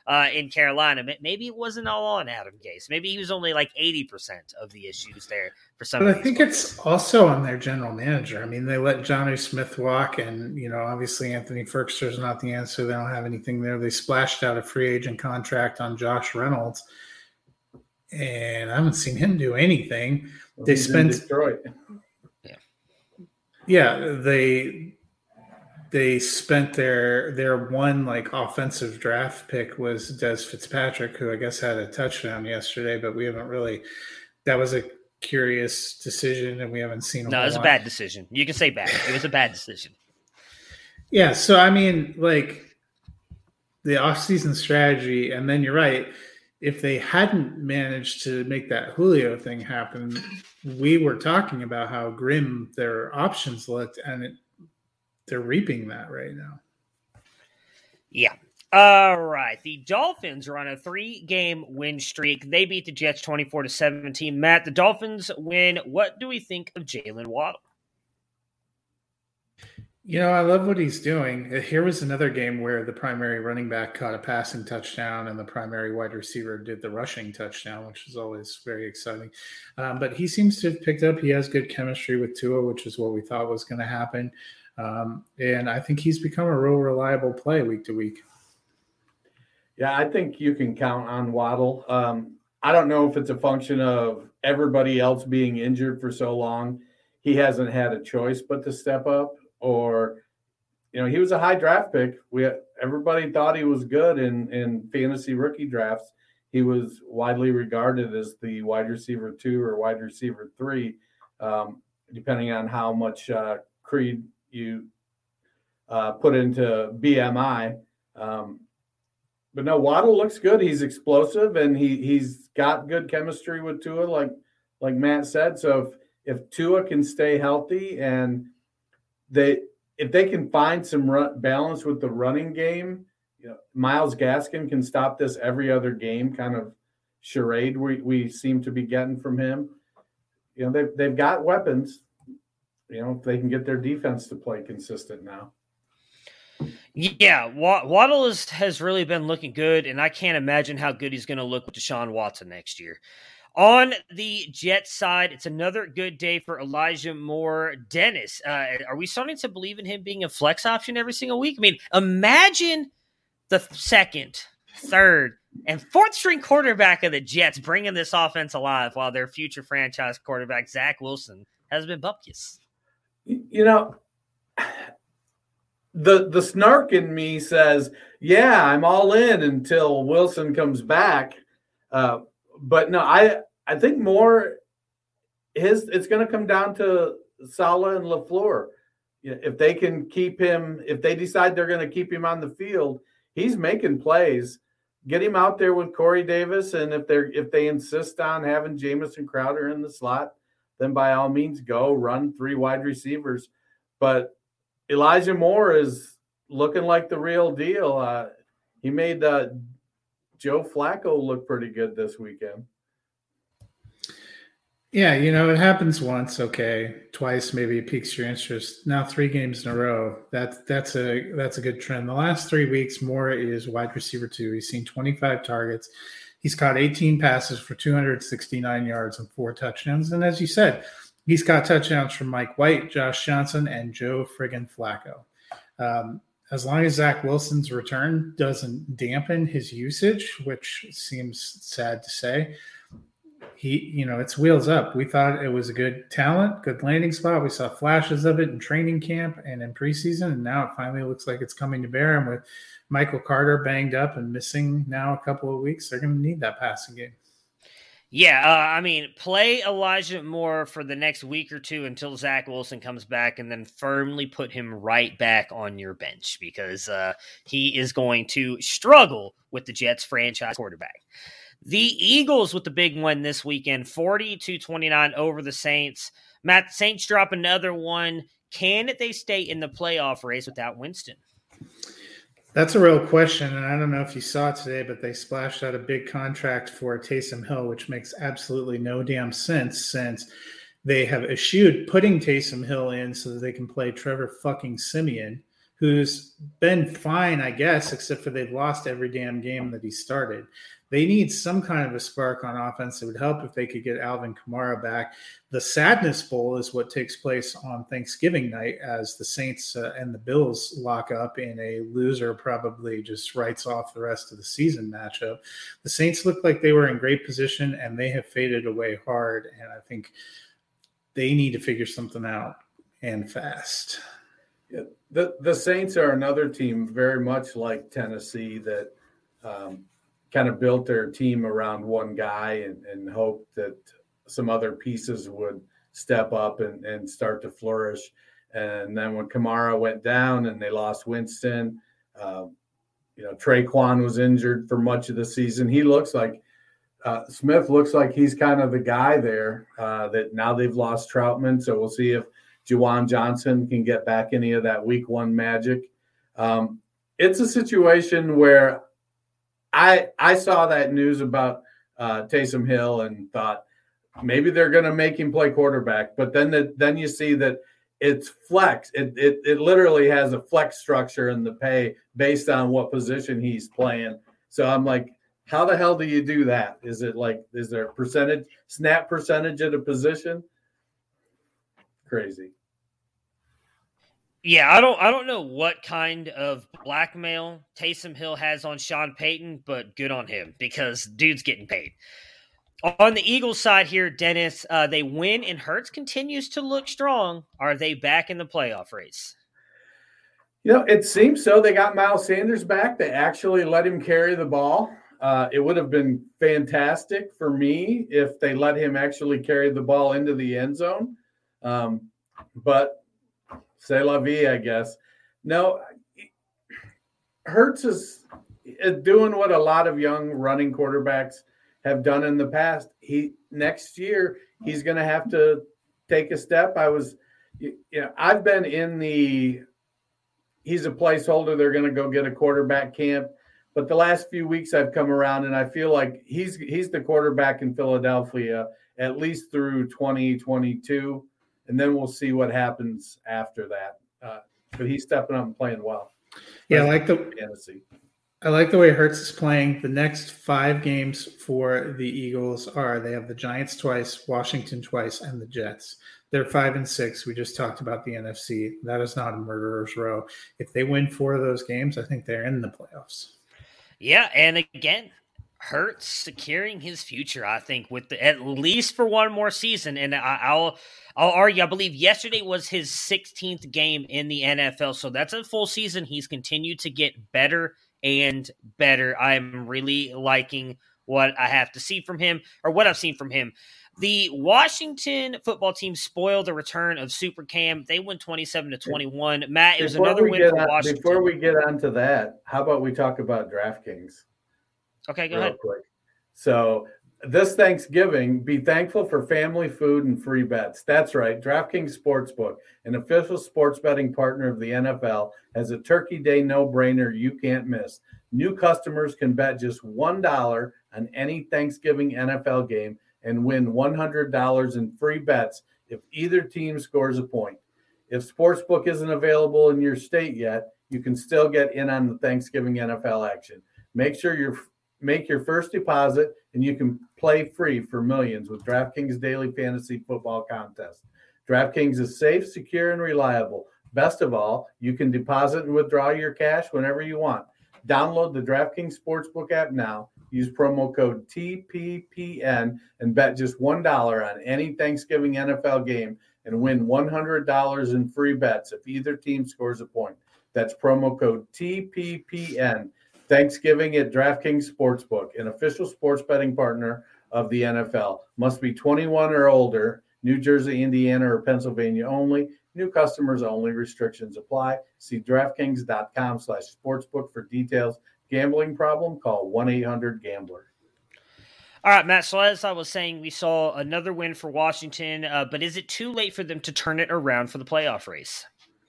S3: uh, in Carolina. Maybe it wasn't all on Adam Gase. Maybe he was only like eighty percent of the issues there for some.
S5: But
S3: of
S5: I think
S3: players.
S5: It's also on their general manager. I mean, they let Jonnu Smith walk, and you know, obviously Anthony Ferguson is not the answer. They don't have anything there. They splashed out a free agent contract on Josh Reynolds, and I haven't seen him do anything.
S4: Well,
S5: they spent
S4: Detroit.
S3: Yeah,
S5: yeah. They they spent their their one like offensive draft pick was Des Fitzpatrick, who I guess had a touchdown yesterday, but we haven't really. That was a curious decision, and we haven't seen. A
S3: no, it was lot. a bad decision. You can say bad. It was a bad decision.
S5: Yeah, so I mean, like the offseason strategy, and then you're right. If they hadn't managed to make that Julio thing happen, we were talking about how grim their options looked, and it, they're reaping that right now.
S3: Yeah. All right. The Dolphins are on a three-game win streak. They beat the Jets twenty-four to seventeen. Matt, the Dolphins win. What do we think of Jalen Waddle?
S5: You know, I love what he's doing. Here was another game where the primary running back caught a passing touchdown and the primary wide receiver did the rushing touchdown, which is always very exciting. Um, but he seems to have picked up. He has good chemistry with Tua, which is what we thought was going to happen. Um, and I think he's become a real reliable play week to week.
S4: Yeah, I think you can count on Waddle. Um, I don't know if it's a function of everybody else being injured for so long. He hasn't had a choice but to step up. Or, you know, he was a high draft pick. We everybody thought he was good in, in fantasy rookie drafts. He was widely regarded as the wide receiver two or wide receiver three, um, depending on how much uh, creed you uh, put into B M I. Um, but no, Waddle looks good. He's explosive, and he he's got good chemistry with Tua, like like Matt said. So if if Tua can stay healthy and They, if they can find some run, balance with the running game, you know, Myles Gaskin can stop this every other game kind of charade we, we seem to be getting from him. You know, they've, they've got weapons. You know, they can get their defense to play consistent now.
S3: Yeah, Waddle is, has really been looking good, and I can't imagine how good he's going to look with Deshaun Watson next year. On the Jets side, it's another good day for Elijah Moore. Dennis, uh, are we starting to believe in him being a flex option every single week? I mean, imagine the second, third, and fourth string quarterback of the Jets bringing this offense alive while their future franchise quarterback, Zach Wilson, has been bupkis.
S4: You know, the the snark in me says, yeah, I'm all in until Wilson comes back. Uh But no, I I think more his it's going to come down to Saleh and LaFleur. If they can keep him, if they decide they're going to keep him on the field, he's making plays. Get him out there with Corey Davis, and if they're if they insist on having Jamison Crowder in the slot, then by all means go run three wide receivers. But Elijah Moore is looking like the real deal. Uh, he made uh, Joe Flacco looked pretty good this weekend.
S5: Yeah, you know, it happens once, okay, twice, maybe it piques your interest. Now three games in a row. That's that's a that's a good trend. The last three weeks, Moore is wide receiver two. He's seen twenty-five targets. He's caught eighteen passes for two hundred sixty-nine yards and four touchdowns. And as you said, he's got touchdowns from Mike White, Josh Johnson, and Joe friggin' Flacco. Um, As long as Zach Wilson's return doesn't dampen his usage, which seems sad to say, he, you know, it's wheels up. We thought it was a good talent, good landing spot. We saw flashes of it in training camp and in preseason, and now it finally looks like it's coming to bear. And with Michael Carter banged up and missing now a couple of weeks, they're going to need that passing game.
S3: Yeah, uh, I mean, play Elijah Moore for the next week or two until Zach Wilson comes back, and then firmly put him right back on your bench because uh, he is going to struggle with the Jets franchise quarterback. The Eagles with the big win this weekend, forty to twenty-nine over the Saints. Matt, the Saints drop another one. Can they stay in the playoff race without Winston?
S5: That's a real question, and I don't know if you saw it today, but they splashed out a big contract for Taysom Hill, which makes absolutely no damn sense since they have eschewed putting Taysom Hill in so that they can play Trevor fucking Siemian, who's been fine, I guess, except for they've lost every damn game that he started. They need some kind of a spark on offense. It would help if they could get Alvin Kamara back. The Sadness Bowl is what takes place on Thanksgiving night as the Saints uh, and the Bills lock up in a loser probably just writes off the rest of the season matchup. The Saints look like they were in great position, and they have faded away hard, and I think they need to figure something out and fast.
S4: Yeah, the, the Saints are another team very much like Tennessee that um, – kind of built their team around one guy and, and hoped that some other pieces would step up and, and start to flourish. And then when Kamara went down and they lost Winston, uh, you know, Traquan was injured for much of the season. He looks like uh, Smith looks like he's kind of the guy there uh, that now they've lost Troutman. So we'll see if Juwan Johnson can get back any of that week one magic. Um, it's a situation where I I saw that news about uh, Taysom Hill and thought maybe they're going to make him play quarterback. But then the, then you see that it's flex. It, it it literally has a flex structure in the pay based on what position he's playing. So I'm like, how the hell do you do that? Is it like, is there a percentage, snap percentage at a position? Crazy.
S3: Yeah, I don't I don't know what kind of blackmail Taysom Hill has on Sean Payton, but good on him because dude's getting paid. On the Eagles side here, Dennis, uh, they win and Hurts continues to look strong. Are they back in the playoff race?
S4: You know, it seems so. They got Miles Sanders back. They actually let him carry the ball. Uh, it would have been fantastic for me if they let him actually carry the ball into the end zone. Um, but c'est la vie, I guess. No, Hurts is doing what a lot of young running quarterbacks have done in the past. He next year he's going to have to take a step. I was, you know, I've been in the. He's a placeholder. They're going to go get a quarterback camp, but the last few weeks I've come around and I feel like he's he's the quarterback in Philadelphia at least through twenty twenty-two. And then we'll see what happens after that. Uh, but he's stepping up and playing well.
S5: Yeah, I like the
S4: fantasy.
S5: I like the way Hurts is playing. The next five games for the Eagles are they have the Giants twice, Washington twice, and the Jets. They're five and six. We just talked about the N F C. That is not a murderer's row. If they win four of those games, I think they're in the playoffs.
S3: Yeah, and again, Hurts securing his future, I think, with the, at least for one more season. And I, I'll I'll argue, I believe yesterday was his sixteenth game in the N F L, so that's a full season. He's continued to get better and better. I'm really liking what I have to see from him, or what I've seen from him. The Washington football team spoiled the return of Super Cam. They won twenty-seven to twenty-one. Matt, it was
S4: Before
S3: another win for
S4: on,
S3: Washington.
S4: Before we get onto that, how about we talk about DraftKings?
S3: Okay, go
S4: real
S3: ahead.
S4: Quick. So this Thanksgiving, be thankful for family food and free bets. That's right. DraftKings Sportsbook, an official sports betting partner of the N F L, has a Turkey Day no-brainer you can't miss. New customers can bet just one dollar on any Thanksgiving N F L game and win one hundred dollars in free bets if either team scores a point. If Sportsbook isn't available in your state yet, you can still get in on the Thanksgiving N F L action. Make sure you make your first deposit and you can play free for millions with DraftKings Daily Fantasy Football Contest. DraftKings is safe, secure, and reliable. Best of all, you can deposit and withdraw your cash whenever you want. Download the DraftKings Sportsbook app now. Use promo code T P P N and bet just one dollar on any Thanksgiving N F L game and win one hundred dollars in free bets if either team scores a point. That's promo code T P P N. Thanksgiving at DraftKings Sportsbook, an official sports betting partner of the N F L. Must be twenty-one or older. New Jersey, Indiana, or Pennsylvania only. New customers only. Restrictions apply. See DraftKings.com slash sportsbook for details. Gambling problem? Call one eight hundred gambler.
S3: All right, Matt, so as I was saying, we saw another win for Washington, uh, but is it too late for them to turn it around for the playoff race?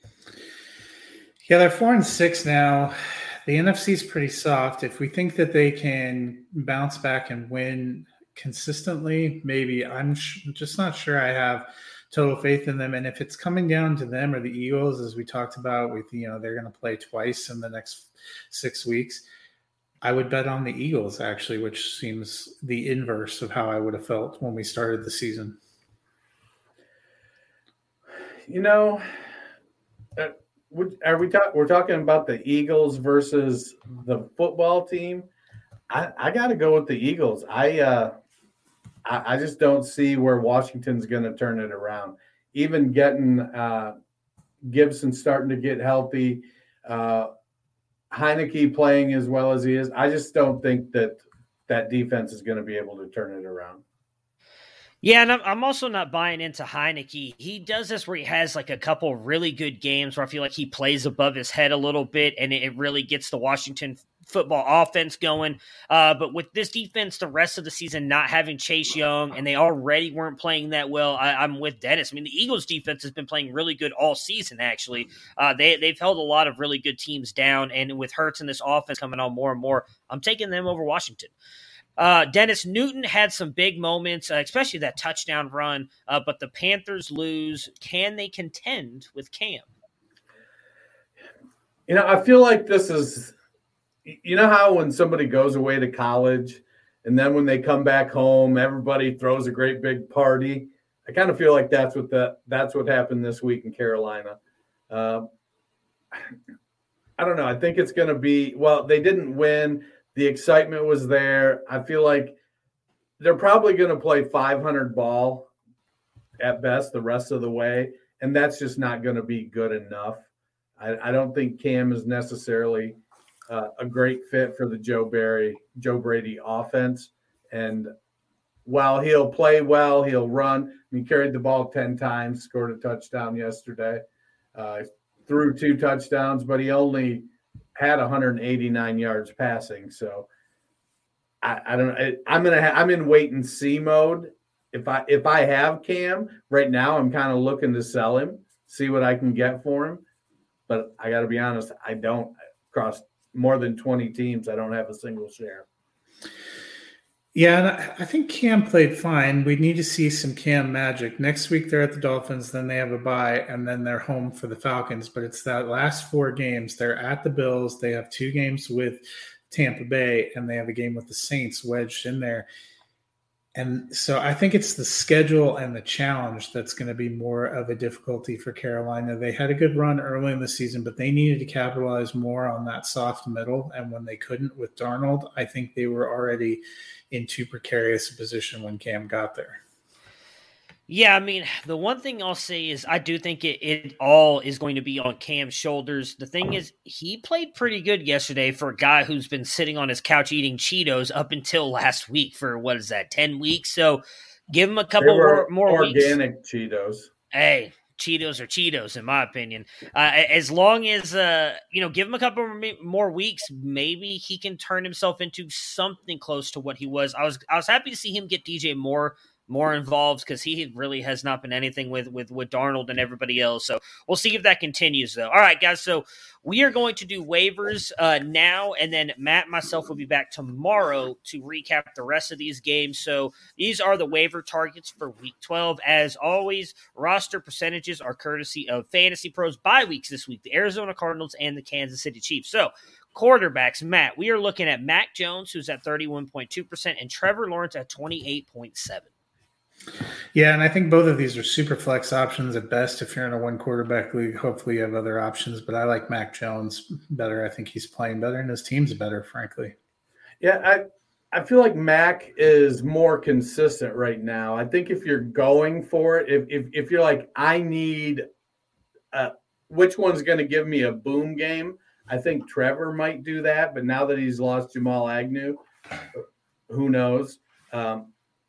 S5: Yeah, they're four and six now. The N F C is pretty soft. If we think that they can bounce back and win consistently, maybe. I'm sh- just not sure I have total faith in them. And if it's coming down to them or the Eagles, as we talked about, with, you know, they're going to play twice in the next six weeks, I would bet on the Eagles, actually, which seems the inverse of how I would have felt when we started the season.
S4: You know, uh, are we talk, we're talking about the Eagles versus the football team? I, I got to go with the Eagles. I, uh, I I just don't see where Washington's going to turn it around. Even getting uh, Gibson starting to get healthy, uh, Heineke playing as well as he is, I just don't think that that defense is going to be able to turn it around.
S3: Yeah, and I'm, I'm also not buying into Heineke. He does this where he has like a couple really good games where I feel like he plays above his head a little bit, and it, it really gets the Washington football offense going. Uh, but with this defense, the rest of the season not having Chase Young, and they already weren't playing that well, I, I'm with Dennis. I mean, the Eagles defense has been playing really good all season, actually. Uh, they, they've held a lot of really good teams down, and with Hurts and this offense coming on more and more, I'm taking them over Washington. Uh, Dennis, Newton had some big moments, uh, especially that touchdown run, uh, but the Panthers lose. Can they contend with Cam?
S4: You know, I feel like this is, you know how when somebody goes away to college and then when they come back home, everybody throws a great big party. I kind of feel like that's what the, that's what happened this week in Carolina. Uh, I don't know. I think it's going to be, well, they didn't win. The excitement was there. I feel like they're probably going to play five hundred ball at best the rest of the way, and that's just not going to be good enough. I, I don't think Cam is necessarily uh, a great fit for the Joe Barry, Joe Brady offense. And while he'll play well, he'll run. He carried the ball ten times, scored a touchdown yesterday, uh, threw two touchdowns, but he only – had one hundred eighty-nine yards passing. So I, I don't know. I'm going to ha- I'm in wait and see mode. If I, if I have Cam right now, I'm kind of looking to sell him, see what I can get for him. But I got to be honest, I don't. Across more than twenty teams, I don't have a single share.
S5: Yeah, and I think Cam played fine. We need to see some Cam magic. Next week they're at the Dolphins, then they have a bye, and then they're home for the Falcons. But it's that last four games. They're at the Bills. They have two games with Tampa Bay, and they have a game with the Saints wedged in there. And so I think it's the schedule and the challenge that's going to be more of a difficulty for Carolina. They had a good run early in the season, but they needed to capitalize more on that soft middle. And when they couldn't with Darnold, I think they were already in too precarious a position when Cam got there.
S3: Yeah, I mean, the one thing I'll say is I do think it, it all is going to be on Cam's shoulders. The thing is, he played pretty good yesterday for a guy who's been sitting on his couch eating Cheetos up until last week for, what is that, ten weeks? So give him a couple more, more
S4: organic
S3: weeks.
S4: Cheetos.
S3: Hey, Cheetos are Cheetos, in my opinion. Uh, as long as, uh, you know, give him a couple more weeks, maybe he can turn himself into something close to what he was. I was I was happy to see him get D J Moore more involved because he really has not been anything with, with, with Darnold and everybody else. So we'll see if that continues, though. All right, guys, so we are going to do waivers uh, now, and then Matt and myself will be back tomorrow to recap the rest of these games. So these are the waiver targets for Week twelve. As always, roster percentages are courtesy of Fantasy Pros. Bye weeks this week, the Arizona Cardinals and the Kansas City Chiefs. So quarterbacks, Matt, we are looking at Mac Jones, who's at thirty-one point two percent, and Trevor Lawrence at twenty-eight point seven.
S5: Yeah, and I think both of these are super flex options at best. If you're in a one quarterback league, hopefully you have other options, but I like Mac Jones better. I think he's playing better and his team's better, frankly.
S4: Yeah, I I feel like Mac is more consistent right now. I think if you're going for it, if if, if you're like, I need uh, which one's going to give me a boom game, I think Trevor might do that. But now that he's lost Jamal Agnew, who knows? Um,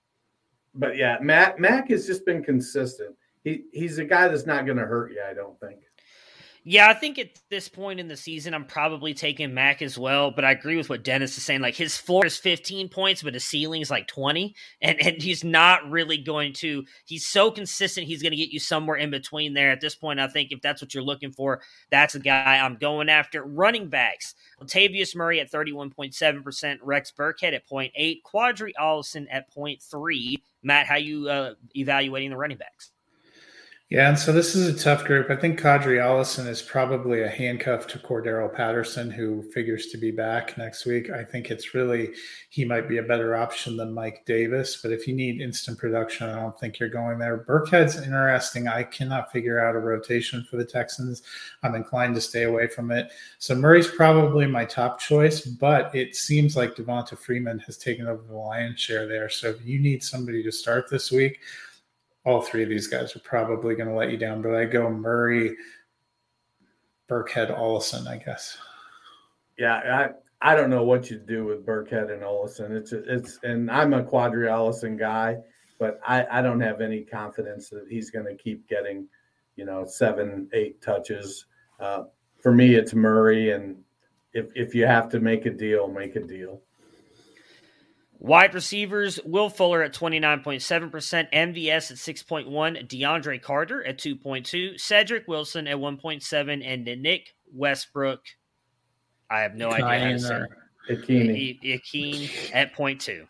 S4: But yeah, Mac Mac has just been consistent. He he's a guy that's not going to hurt you, I don't think.
S3: Yeah, I think at this point in the season, I'm probably taking Mac as well, but I agree with what Dennis is saying. Like, his floor is fifteen points, but his ceiling is like twenty, and, and he's not really going to – he's so consistent, he's going to get you somewhere in between there. At this point, I think if that's what you're looking for, that's a guy I'm going after. Running backs, Latavius Murray at thirty-one point seven percent, Rex Burkhead at zero point eight, Quadri Allison at zero point three. Matt, how you uh, evaluating the running backs?
S5: Yeah, and so this is a tough group. I think Kadri Allison is probably a handcuff to Cordero Patterson, who figures to be back next week. I think it's really, he might be a better option than Mike Davis, but if you need instant production, I don't think you're going there. Burkhead's interesting. I cannot figure out a rotation for the Texans. I'm inclined to stay away from it. So Murray's probably my top choice, but it seems like Devonta Freeman has taken over the lion's share there. So if you need somebody to start this week, all three of these guys are probably going to let you down, but I go Murray, Burkhead, Ollison, I guess.
S4: Yeah, I, I don't know what you do with Burkhead and Ollison. It's it's and I'm a Quadri Allison guy, but I, I don't have any confidence that he's going to keep getting, you know, seven, eight touches. Uh, for me, it's Murray, and if if you have to make a deal, make a deal.
S3: Wide receivers, Will Fuller at twenty-nine point seven percent, M V S at six point one, DeAndre Carter at two point two, Cedric Wilson at one point seven, and Nick Westbrook, I have no idea how to say it,
S4: Ikhine.
S3: Ikhine at point two.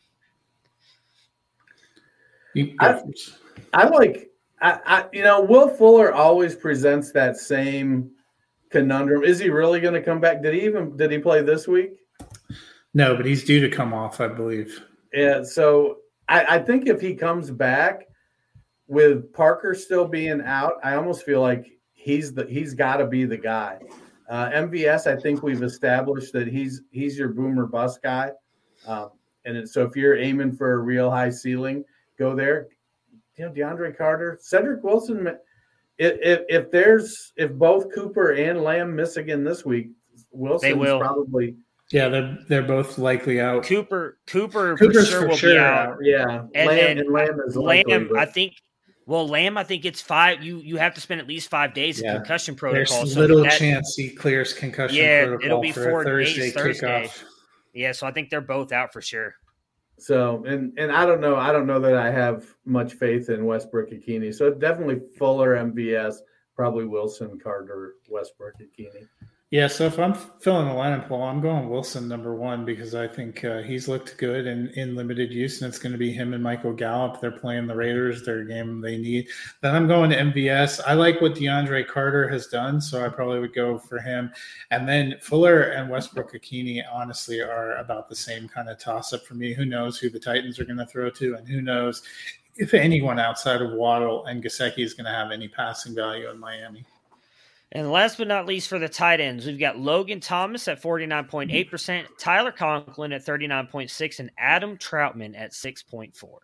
S4: I, I like, I, I, you know, Will Fuller always presents that same conundrum. Is he really going to come back? Did he even, did he play this week?
S5: No, but he's due to come off, I believe.
S4: Yeah, so I, I think if he comes back with Parker still being out, I almost feel like he's the he's got to be the guy. Uh, M V S, I think we've established that he's he's your boomer bust guy, um, and it, so if you're aiming for a real high ceiling, go there. You know, DeAndre Carter, Cedric Wilson. If if, if there's if both Cooper and Lamb miss again this week, Wilson's probably.
S5: Yeah, they're they're both likely out.
S3: Cooper Cooper
S5: Cooper's
S3: for sure
S5: for
S3: will
S5: sure
S3: be out.
S4: out. Yeah,
S3: and
S4: Lamb,
S3: then
S4: and Lamb is
S3: Lamb.
S4: likely, but...
S3: I think. Well, Lamb, I think it's five. You you have to spend at least five days
S5: yeah.
S3: in concussion protocol.
S5: There's
S3: so
S5: little
S3: that,
S5: chance he clears concussion
S3: yeah,
S5: protocol
S3: it'll be
S5: for
S3: four
S5: a Thursday
S3: days Thursday.
S5: kickoff.
S3: Yeah, so I think they're both out for sure.
S4: So and and I don't know. I don't know that I have much faith in Westbrook Ikhine. So definitely Fuller, M V S, probably Wilson, Carter, Westbrook Ikhine.
S5: Yeah, so if I'm filling the lineup, well, I'm going Wilson number one because I think uh, he's looked good and in limited use, and it's going to be him and Michael Gallup. They're playing the Raiders, their game they need. Then I'm going to M V S. I like what DeAndre Carter has done, so I probably would go for him. And then Fuller and Westbrook Ikhine, honestly, are about the same kind of toss-up for me. Who knows who the Titans are going to throw to, and who knows if anyone outside of Waddle and Gesicki is going to have any passing value in Miami.
S3: And last but not least for the tight ends, we've got Logan Thomas at forty-nine point eight percent, Tyler Conklin at thirty-nine point six, and Adam Troutman at six point four.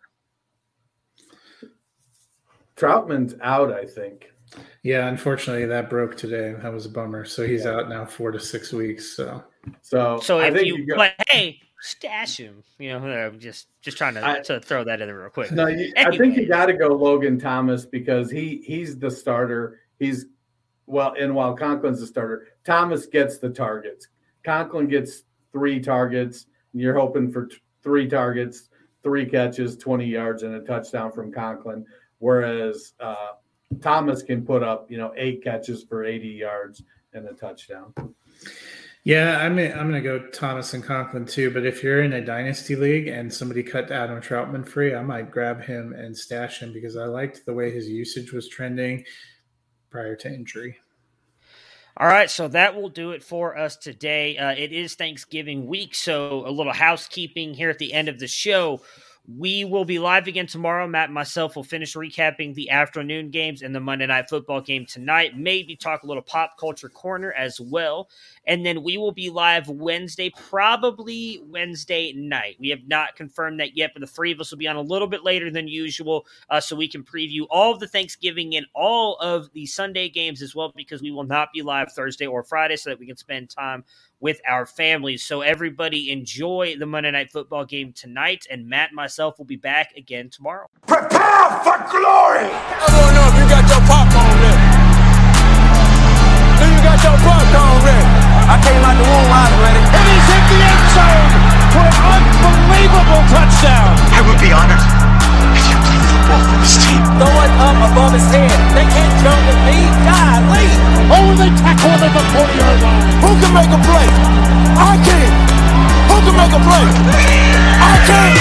S4: Troutman's out, I think.
S5: Yeah, unfortunately, that broke today. That was a bummer. So he's yeah. out now four to six weeks. So,
S4: so,
S3: so
S4: I
S3: if
S4: think
S3: you,
S4: you go-
S3: but hey, stash him. You know, just just trying to,
S4: I,
S3: to throw that in there real quick.
S4: No, you,
S3: anyway.
S4: I think you got to go Logan Thomas because he he's the starter. He's Well, and while Conklin's the starter, Thomas gets the targets. Conklin gets three targets. You're hoping for t- three targets, three catches, twenty yards, and a touchdown from Conklin. Whereas uh, Thomas can put up, you know, eight catches for eighty yards and a touchdown.
S5: Yeah, I mean, I'm going to go Thomas and Conklin too. But if you're in a dynasty league and somebody cut Adam Troutman free, I might grab him and stash him because I liked the way his usage was trending prior to injury.
S3: All right, so that will do it for us today. Uh, it is Thanksgiving week, so a little housekeeping here at the end of the show. We will be live again tomorrow. Matt and myself will finish recapping the afternoon games and the Monday Night Football game tonight. Maybe talk a little pop culture corner as well. And then we will be live Wednesday, probably Wednesday night. We have not confirmed that yet, but the three of us will be on a little bit later than usual uh, so we can preview all of the Thanksgiving and all of the Sunday games as well because we will not be live Thursday or Friday so that we can spend time with our families. So everybody enjoy the Monday Night Football game tonight, and Matt and myself will be back again tomorrow.
S6: Prepare for glory! I don't know if you got your popcorn ready. Do you got your popcorn ready? I came out the womb, I was ready. And he's hit the end zone for an unbelievable touchdown.
S7: I would be honored if you played football for this team.
S6: Throw it up above his head. They can't jump with me. Golly.
S8: Oh, they tackle him at the forty-yard line.
S6: Who can make a play? I can. Who can make a play? I can.